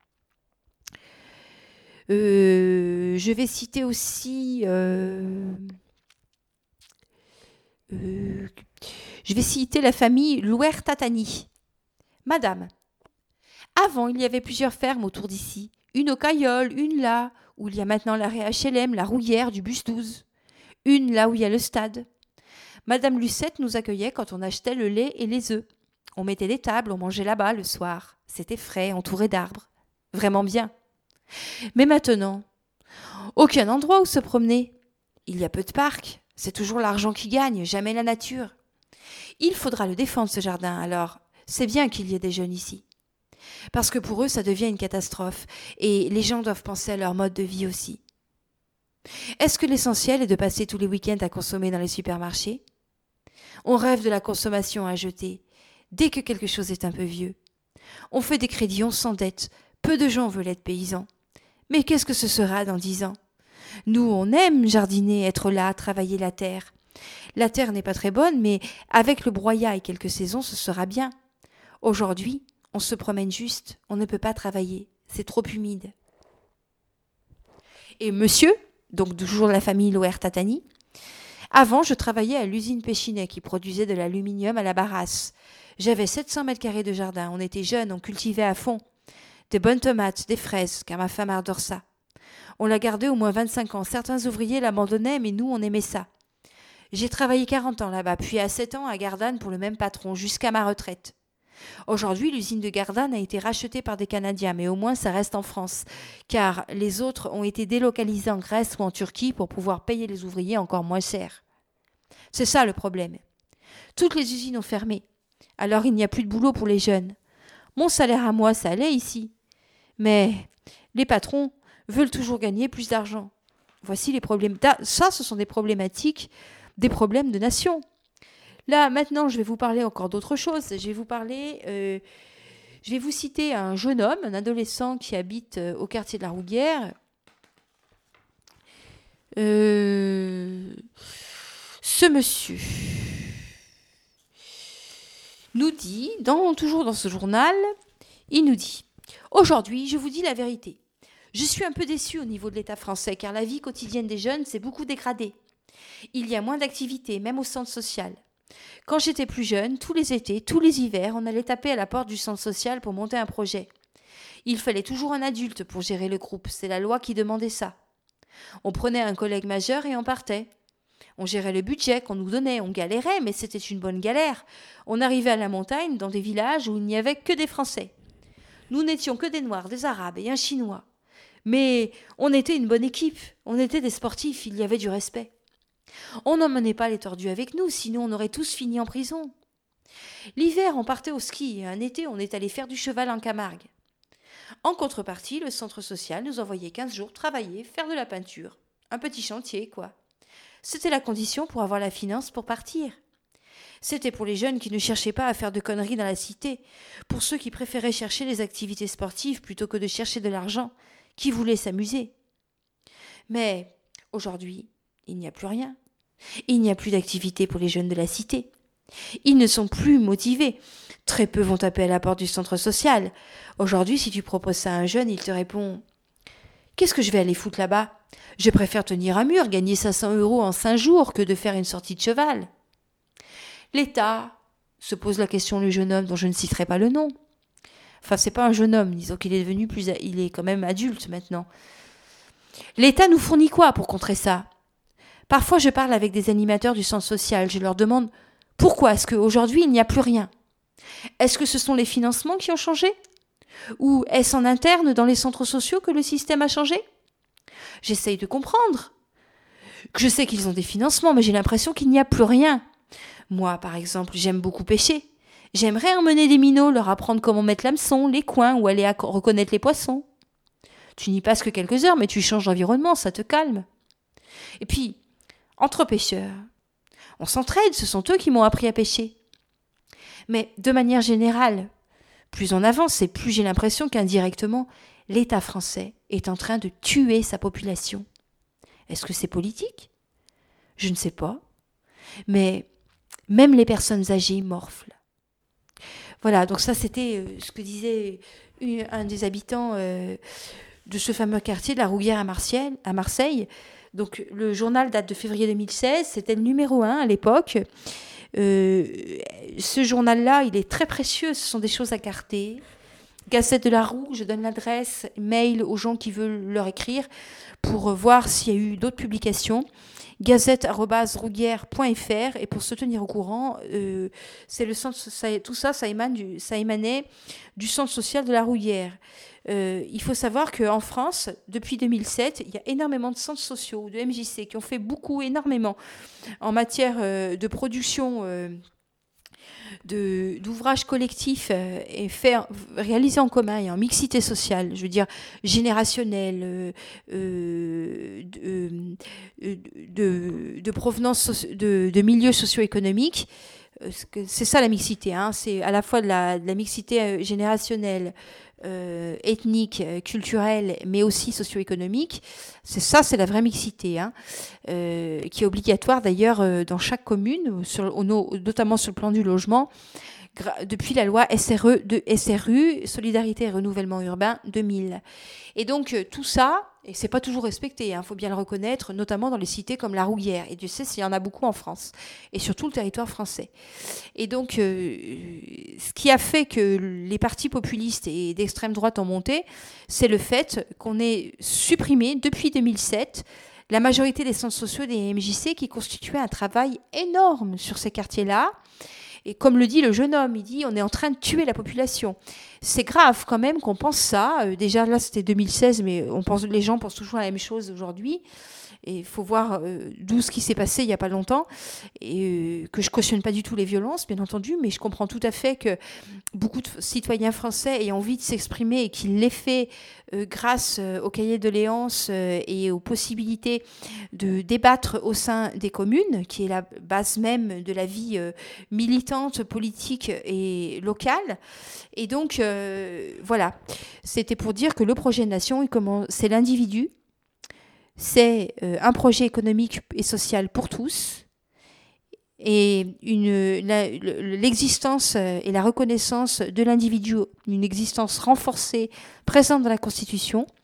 Je vais citer aussi... je vais citer la famille Louer-Tatani. Madame, avant, il y avait plusieurs fermes autour d'ici. Une au Caillol, une là, où il y a maintenant l'arrêt HLM, la Rouguière du bus 12. Une là où il y a le stade. Madame Lucette nous accueillait quand on achetait le lait et les œufs. On mettait des tables, on mangeait là-bas le soir. C'était frais, entouré d'arbres. Vraiment bien. Mais maintenant, aucun endroit où se promener. Il y a peu de parcs. C'est toujours l'argent qui gagne, jamais la nature. Il faudra le défendre, ce jardin, alors c'est bien qu'il y ait des jeunes ici. Parce que pour eux, ça devient une catastrophe. Et les gens doivent penser à leur mode de vie aussi. Est-ce que l'essentiel est de passer tous les week-ends à consommer dans les supermarchés ? On rêve de la consommation à jeter, dès que quelque chose est un peu vieux. On fait des crédits, on s'endette. Peu de gens veulent être paysans. Mais qu'est-ce que ce sera dans 10 ans ? Nous, on aime jardiner, être là, travailler la terre. La terre n'est pas très bonne, mais avec le broyat et quelques saisons, ce sera bien. Aujourd'hui, on se promène juste, on ne peut pas travailler, c'est trop humide. Et monsieur, donc toujours la famille Louer-Tatani, avant, je travaillais à l'usine Péchinet qui produisait de l'aluminium à la barasse. J'avais 700 mètres carrés de jardin, on était jeunes, on cultivait à fond. Des bonnes tomates, des fraises, car ma femme adore ça. On l'a gardé au moins 25 ans. Certains ouvriers l'abandonnaient, mais nous, on aimait ça. J'ai travaillé 40 ans là-bas, puis à 7 ans à Gardanne pour le même patron, jusqu'à ma retraite. Aujourd'hui, l'usine de Gardanne a été rachetée par des Canadiens, mais au moins ça reste en France, car les autres ont été délocalisés en Grèce ou en Turquie pour pouvoir payer les ouvriers encore moins cher. C'est ça le problème. Toutes les usines ont fermé. Alors il n'y a plus de boulot pour les jeunes. Mon salaire à moi, ça allait ici. Mais les patrons veulent toujours gagner plus d'argent. Voici les problèmes. Ça, ce sont des problématiques, des problèmes de nation. Là, maintenant, je vais vous parler encore d'autre chose. Je vais vous citer un jeune homme, un adolescent qui habite au quartier de la Rouguière. Ce monsieur nous dit, toujours dans ce journal, il nous dit « Aujourd'hui, je vous dis la vérité. Je suis un peu déçu au niveau de l'État français, car la vie quotidienne des jeunes s'est beaucoup dégradée. Il y a moins d'activités, même au centre social. Quand j'étais plus jeune, tous les étés, tous les hivers, on allait taper à la porte du centre social pour monter un projet. Il fallait toujours un adulte pour gérer le groupe, c'est la loi qui demandait ça. On prenait un collègue majeur et on partait. On gérait le budget qu'on nous donnait, on galérait, mais c'était une bonne galère. On arrivait à la montagne, dans des villages où il n'y avait que des Français. Nous n'étions que des Noirs, des Arabes et un Chinois. Mais on était une bonne équipe, on était des sportifs, il y avait du respect. On n'emmenait pas les tordus avec nous, sinon on aurait tous fini en prison. L'hiver, on partait au ski et un été, on est allé faire du cheval en Camargue. En contrepartie, le centre social nous envoyait 15 jours travailler, faire de la peinture. Un petit chantier, quoi. C'était la condition pour avoir la finance pour partir. C'était pour les jeunes qui ne cherchaient pas à faire de conneries dans la cité, pour ceux qui préféraient chercher les activités sportives plutôt que de chercher de l'argent, qui voulaient s'amuser. Mais aujourd'hui, il n'y a plus rien. Il n'y a plus d'activité pour les jeunes de la cité. Ils ne sont plus motivés. Très peu vont taper à la porte du centre social. Aujourd'hui, si tu proposes ça à un jeune, il te répond « Qu'est-ce que je vais aller foutre là-bas ? Je préfère tenir un mur, gagner 500 € en 5 jours que de faire une sortie de cheval. » L'État, se pose la question le jeune homme dont je ne citerai pas le nom. Enfin, c'est pas un jeune homme, disons qu'il est devenu il est quand même adulte maintenant. L'État nous fournit quoi pour contrer ça ? Parfois, je parle avec des animateurs du centre social. Je leur demande pourquoi est-ce qu'aujourd'hui, il n'y a plus rien ? Est-ce que ce sont les financements qui ont changé ? Ou est-ce en interne dans les centres sociaux que le système a changé ? J'essaye de comprendre. Je sais qu'ils ont des financements, mais j'ai l'impression qu'il n'y a plus rien. Moi, par exemple, j'aime beaucoup pêcher. J'aimerais emmener des minots, leur apprendre comment mettre l'hameçon, les coins, ou aller reconnaître les poissons. Tu n'y passes que quelques heures, mais tu changes d'environnement, ça te calme. Et puis, entre pêcheurs, on s'entraide, ce sont eux qui m'ont appris à pêcher. Mais de manière générale, plus on avance et plus j'ai l'impression qu'indirectement, l'État français est en train de tuer sa population. Est-ce que c'est politique ? Je ne sais pas. Mais même les personnes âgées morflent. Voilà, donc ça c'était ce que disait un des habitants de ce fameux quartier de la Rouguière à Marseille. Donc le journal date de février 2016, c'était le numéro 1 à l'époque. Ce journal-là, il est très précieux, ce sont des choses à carter. Gazette de la Roue, je donne l'adresse, mail aux gens qui veulent leur écrire pour voir s'il y a eu d'autres publications. Gazette@rouguière.fr, et pour se tenir au courant, c'est le centre, tout ça, ça émanait du centre social de la Rouguière. Il faut savoir qu'en France, depuis 2007, il y a énormément de centres sociaux, de MJC, qui ont fait énormément en matière de production d'ouvrages collectifs et réalisés en commun et en mixité sociale, je veux dire générationnelle, de provenance de milieux socio-économiques. C'est ça la mixité, hein. C'est à la fois de la mixité générationnelle, ethnique, culturelle, mais aussi socio-économique. C'est la vraie mixité, hein, qui est obligatoire d'ailleurs dans chaque commune, notamment sur le plan du logement, depuis la loi SRU, Solidarité et Renouvellement Urbain 2000. Et donc tout ça, et c'est pas toujours respecté, faut bien le reconnaître, notamment dans les cités comme la Rouguière. Et Dieu sait s'il y en a beaucoup en France, et sur tout le territoire français. Et donc, ce qui a fait que les partis populistes et d'extrême droite ont monté, c'est le fait qu'on ait supprimé, depuis 2007, la majorité des centres sociaux des MJC qui constituaient un travail énorme sur ces quartiers-là. Et comme le dit le jeune homme, il dit on est en train de tuer la population. C'est grave quand même qu'on pense ça. Déjà là c'était 2016, mais les gens pensent toujours la même chose aujourd'hui. Et il faut voir d'où ce qui s'est passé il n'y a pas longtemps. Et que je cautionne pas du tout les violences, bien entendu, mais je comprends tout à fait que beaucoup de citoyens français aient envie de s'exprimer et qu'ils l'aient fait grâce au cahier de doléances et aux possibilités de débattre au sein des communes, qui est la base même de la vie militante, politique et locale. Et donc, voilà. C'était pour dire que le projet de nation, c'est l'individu. C'est un projet économique et social pour tous, et l'existence et la reconnaissance de l'individu, une existence renforcée, présente dans la Constitution,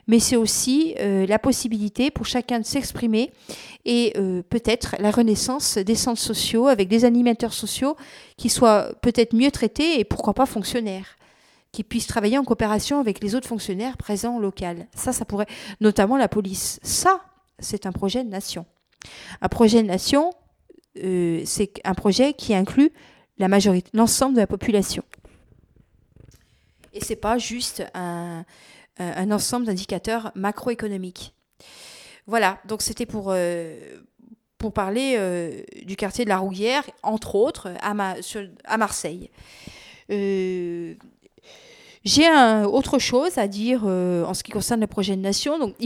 mais c'est aussi la possibilité pour chacun de s'exprimer et peut-être la renaissance des centres sociaux avec des animateurs sociaux qui soient peut-être mieux traités et pourquoi pas fonctionnaires, qui puissent travailler en coopération avec les autres fonctionnaires présents au local. Ça pourrait, notamment la police. Ça, c'est un projet de nation. Un projet de nation, c'est un projet qui inclut la majorité, l'ensemble de la population. Et c'est pas juste un ensemble d'indicateurs macroéconomiques. Voilà, donc c'était pour parler du quartier de la Rouguière, entre autres, à Marseille. J'ai autre chose à dire en ce qui concerne le projet de nation. Donc,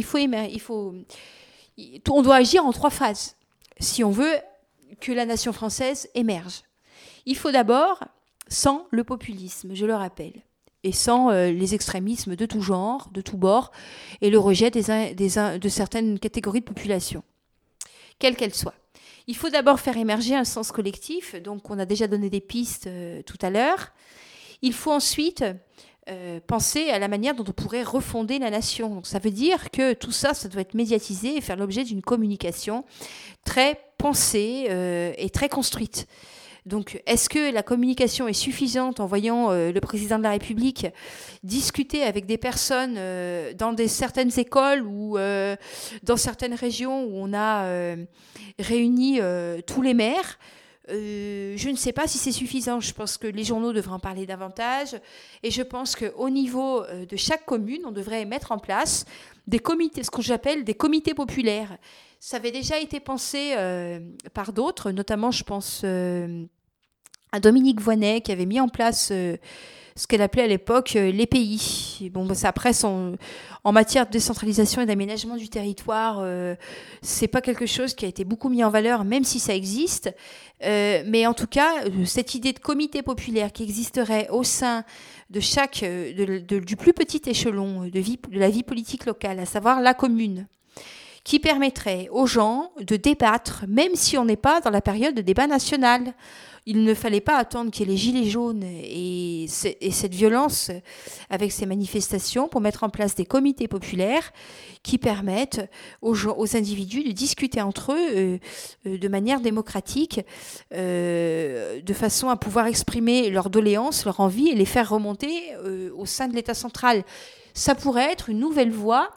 on doit agir en 3 phases si on veut que la nation française émerge. Il faut d'abord, sans le populisme, je le rappelle, et sans les extrémismes de tout genre, de tout bord, et le rejet de certaines catégories de population, quelles qu'elles soient. Il faut d'abord faire émerger un sens collectif, donc on a déjà donné des pistes tout à l'heure. Il faut ensuite penser à la manière dont on pourrait refonder la nation. Donc ça veut dire que tout ça, ça doit être médiatisé et faire l'objet d'une communication très pensée et très construite. Donc, est-ce que la communication est suffisante en voyant le président de la République discuter avec des personnes dans certaines écoles ou dans certaines régions où on a réuni tous les maires ? Je ne sais pas si c'est suffisant. Je pense que les journaux devraient en parler davantage. Et je pense qu'au niveau de chaque commune, on devrait mettre en place des comités, ce que j'appelle des comités populaires. Ça avait déjà été pensé par d'autres, notamment je pense à Dominique Voynet qui avait mis en place ce qu'elle appelait à l'époque les pays. Bon, après, en matière de décentralisation et d'aménagement du territoire, c'est pas quelque chose qui a été beaucoup mis en valeur, même si ça existe. Mais en tout cas, cette idée de comité populaire qui existerait au sein de du plus petit échelon de la vie politique locale, à savoir la commune, qui permettrait aux gens de débattre, même si on n'est pas dans la période de débat national. Il ne fallait pas attendre qu'il y ait les gilets jaunes et cette violence avec ces manifestations pour mettre en place des comités populaires qui permettent aux individus de discuter entre eux de manière démocratique, de façon à pouvoir exprimer leurs doléances, leurs envies et les faire remonter au sein de l'État central. Ça pourrait être une nouvelle voie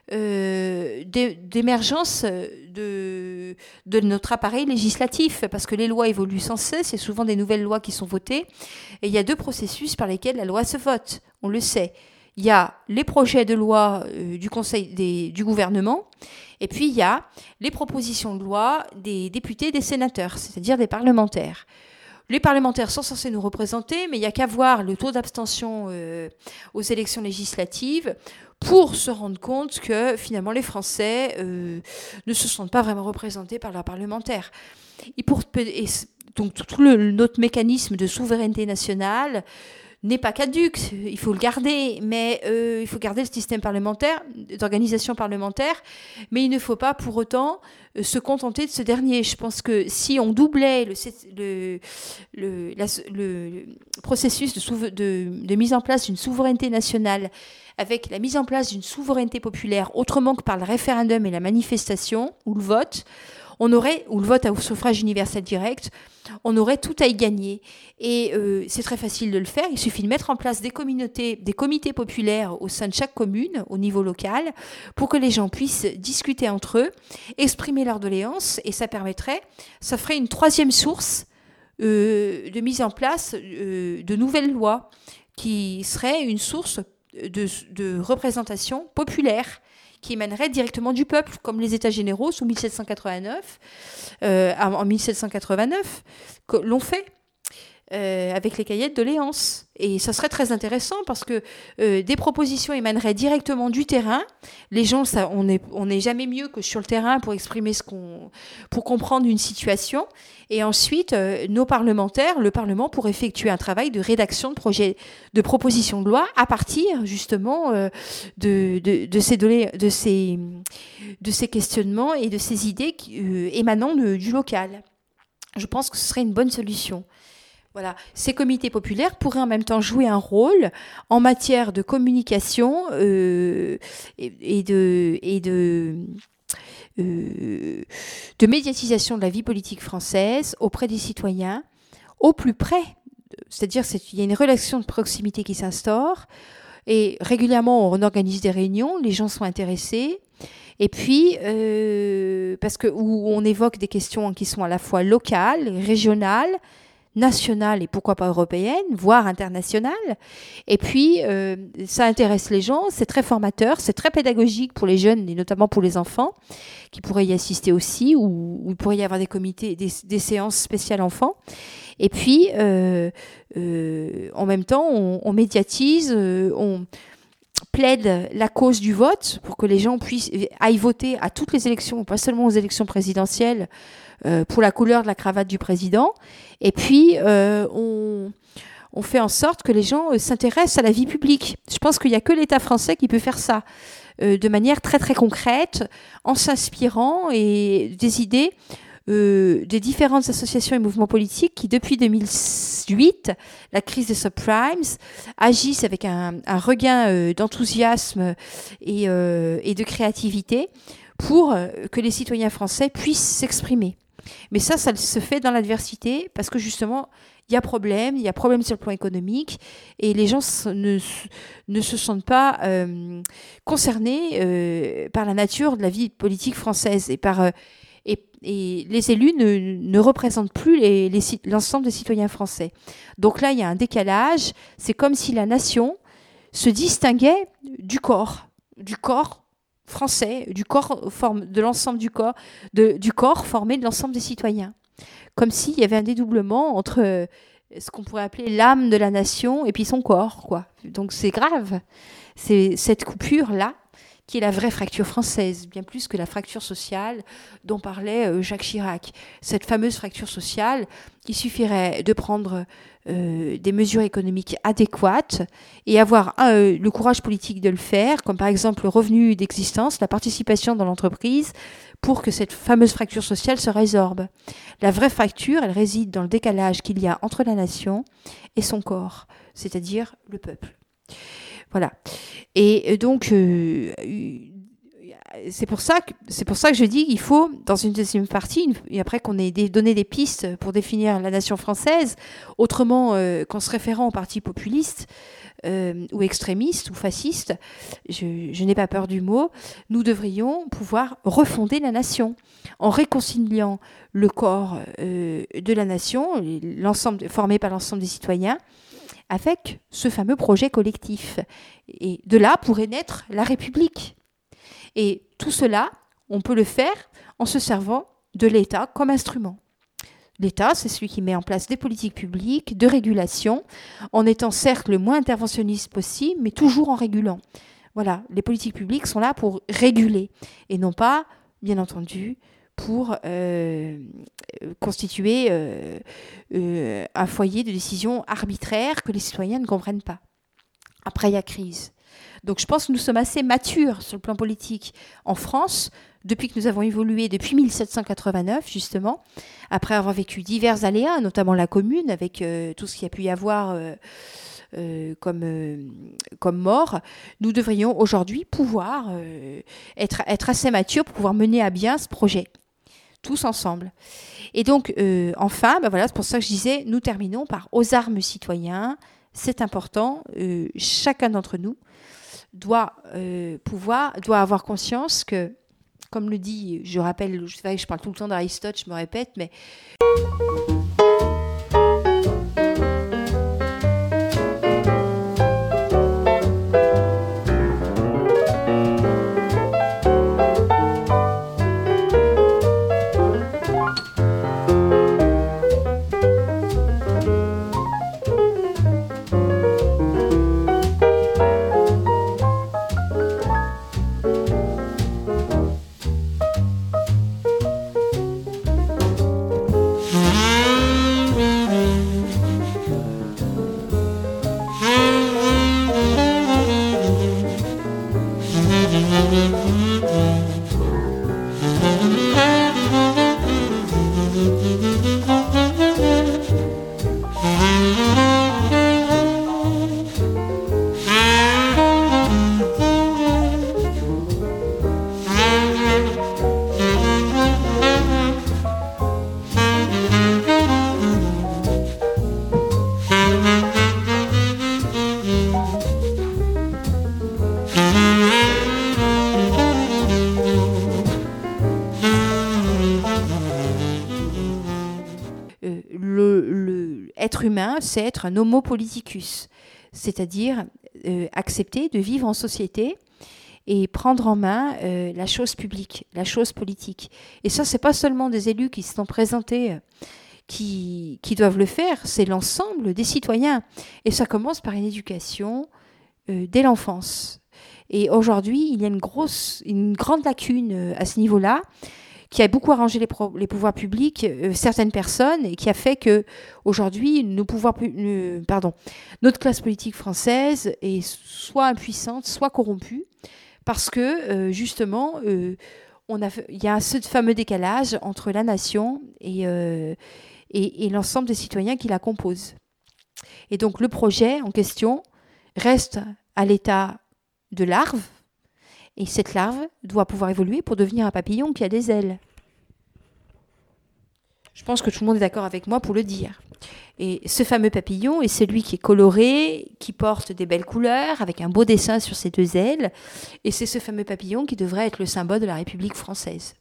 d'émergence de notre appareil législatif, parce que les lois évoluent sans cesse, et souvent des nouvelles lois qui sont votées, et il y a 2 processus par lesquels la loi se vote, on le sait. Il y a les projets de loi du gouvernement, et puis il y a les propositions de loi des députés et des sénateurs, c'est-à-dire des parlementaires. Les parlementaires sont censés nous représenter, mais il n'y a qu'à voir le taux d'abstention aux élections législatives pour se rendre compte que finalement les Français ne se sentent pas vraiment représentés par leurs parlementaires. Donc tout notre mécanisme de souveraineté nationale n'est pas caduque, il faut le garder, mais il faut garder le système parlementaire, d'organisation parlementaire, mais il ne faut pas pour autant se contenter de ce dernier. Je pense que si on doublait le processus de mise en place d'une souveraineté nationale avec la mise en place d'une souveraineté populaire autrement que par le référendum et la manifestation ou le vote, ou le vote au suffrage universel direct, on aurait tout à y gagner. Et c'est très facile de le faire. Il suffit de mettre en place des comités populaires au sein de chaque commune, au niveau local, pour que les gens puissent discuter entre eux, exprimer leurs doléances, et ça ferait une 3e source de mise en place de nouvelles lois, qui serait une source de représentation populaire, qui émanerait directement du peuple, comme les États généraux sous 1789, en 1789, l'ont fait avec les cahiers de doléances. Et ça serait très intéressant parce que des propositions émaneraient directement du terrain. Les gens, on n'est jamais mieux que sur le terrain pour exprimer pour comprendre une situation. Et ensuite, le Parlement pourrait effectuer un travail de rédaction de propositions de loi à partir justement de ces questionnements et de ces idées émanant du local. Je pense que ce serait une bonne solution. Voilà, ces comités populaires pourraient en même temps jouer un rôle en matière de communication de médiatisation de la vie politique française auprès des citoyens, au plus près. C'est-à-dire qu'il y a une relation de proximité qui s'instaure et régulièrement on organise des réunions, les gens sont intéressés. Et puis, parce que où on évoque des questions qui sont à la fois locales, régionales, nationale et pourquoi pas européenne, voire internationale. Et puis, ça intéresse les gens, c'est très formateur, c'est très pédagogique pour les jeunes et notamment pour les enfants qui pourraient y assister aussi, ou il pourrait y avoir des comités, des séances spéciales enfants. Et puis, en même temps, on médiatise, on plaide la cause du vote pour que les gens aillent voter à toutes les élections, pas seulement aux élections présidentielles, pour la couleur de la cravate du président. Et puis, on fait en sorte que les gens s'intéressent à la vie publique. Je pense qu'il n'y a que l'État français qui peut faire ça de manière très très concrète, en s'inspirant des idées des différentes associations et mouvements politiques qui, depuis 2008, la crise des subprimes, agissent avec un regain d'enthousiasme et de créativité pour que les citoyens français puissent s'exprimer. Mais ça se fait dans l'adversité parce que justement, il y a problème sur le plan économique et les gens ne se sentent pas concernés par la nature de la vie politique française et les élus ne représentent plus l'ensemble des citoyens français. Donc là, il y a un décalage. C'est comme si la nation se distinguait du corps français, du corps de l'ensemble du corps formé de l'ensemble des citoyens. Comme s'il y avait un dédoublement entre ce qu'on pourrait appeler l'âme de la nation et puis son corps, quoi. Donc c'est grave. C'est cette coupure-là qui est la vraie fracture française, bien plus que la fracture sociale dont parlait Jacques Chirac. Cette fameuse fracture sociale, il suffirait de prendre des mesures économiques adéquates et avoir le courage politique de le faire, comme par exemple le revenu d'existence, la participation dans l'entreprise, pour que cette fameuse fracture sociale se résorbe. La vraie fracture, elle réside dans le décalage qu'il y a entre la nation et son corps, c'est-à-dire le peuple. Voilà. Et donc, c'est pour ça que je dis qu'il faut, dans une deuxième partie, et après qu'on ait donné des pistes pour définir la nation française, autrement qu'en se référant aux partis populistes ou extrémistes ou fascistes, je n'ai pas peur du mot, nous devrions pouvoir refonder la nation en réconciliant le corps de la nation, formé par l'ensemble des citoyens, avec ce fameux projet collectif. Et de là pourrait naître la République. Et tout cela, on peut le faire en se servant de l'État comme instrument. L'État, c'est celui qui met en place des politiques publiques, de régulation, en étant certes le moins interventionniste possible, mais toujours en régulant. Voilà, les politiques publiques sont là pour réguler, et non pas, bien entendu, pour constituer un foyer de décision arbitraire que les citoyens ne comprennent pas. Après, il y a crise. Donc je pense que nous sommes assez matures sur le plan politique en France, depuis que nous avons évolué depuis 1789, justement, après avoir vécu divers aléas, notamment la Commune, avec tout ce qu'il y a pu y avoir comme mort. Nous devrions aujourd'hui pouvoir être assez matures pour pouvoir mener à bien ce projet, tous ensemble. Et donc, enfin, voilà, c'est pour ça que je disais, nous terminons par aux armes citoyens. C'est important, chacun d'entre nous doit avoir conscience que, comme le dit, je rappelle, je parle tout le temps d'Aristote, je me répète, mais humain, c'est être un homo politicus, c'est-à-dire accepter de vivre en société et prendre en main la chose publique, la chose politique. Et ça, c'est pas seulement des élus qui se sont présentés qui doivent le faire, c'est l'ensemble des citoyens. Et ça commence par une éducation dès l'enfance. Et aujourd'hui, il y a une grande lacune à ce niveau-là, qui a beaucoup arrangé les pouvoirs publics, certaines personnes, et qui a fait que aujourd'hui, notre classe politique française est soit impuissante, soit corrompue, parce que justement, il y a ce fameux décalage entre la nation et l'ensemble des citoyens qui la composent. Et donc le projet en question reste à l'état de larve, et cette larve doit pouvoir évoluer pour devenir un papillon qui a des ailes. Je pense que tout le monde est d'accord avec moi pour le dire. Et ce fameux papillon est celui qui est coloré, qui porte des belles couleurs, avec un beau dessin sur ses deux ailes, et c'est ce fameux papillon qui devrait être le symbole de la République française.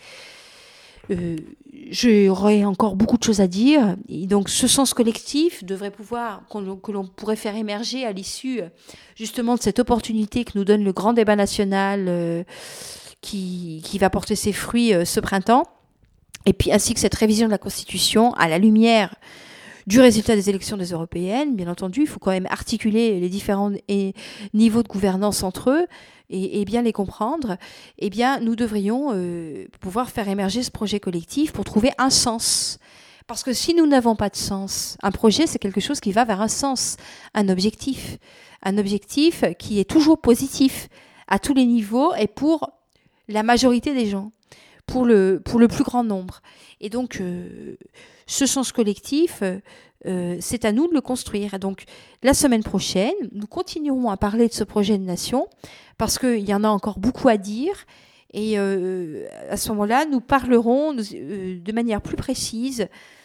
J'aurais encore beaucoup de choses à dire. Et donc, ce sens collectif devrait pouvoir, que l'on pourrait faire émerger à l'issue justement de cette opportunité que nous donne le grand débat national qui va porter ses fruits ce printemps. Et puis, ainsi que cette révision de la Constitution à la lumière du résultat des élections des européennes. Bien entendu, il faut quand même articuler les différents niveaux de gouvernance entre eux et bien les comprendre. Eh bien, nous devrions pouvoir faire émerger ce projet collectif pour trouver un sens. Parce que si nous n'avons pas de sens, un projet, c'est quelque chose qui va vers un sens, un objectif qui est toujours positif à tous les niveaux et pour la majorité des gens, pour le plus grand nombre. Et donc, ce sens collectif, c'est à nous de le construire. Et donc, la semaine prochaine, nous continuerons à parler de ce projet de nation parce qu'il y en a encore beaucoup à dire. Et à ce moment-là, nous parlerons de manière plus précise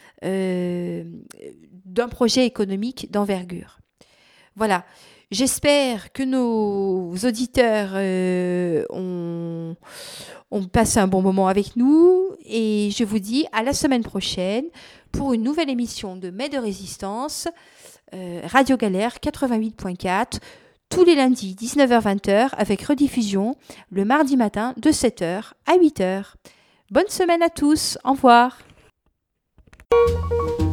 d'un projet économique d'envergure. Voilà. J'espère que nos auditeurs ont passé un bon moment avec nous et je vous dis à la semaine prochaine pour une nouvelle émission de Mai de Résistance, Radio Galère 88.4, tous les lundis 19h-20h avec rediffusion le mardi matin de 7h à 8h. Bonne semaine à tous, au revoir.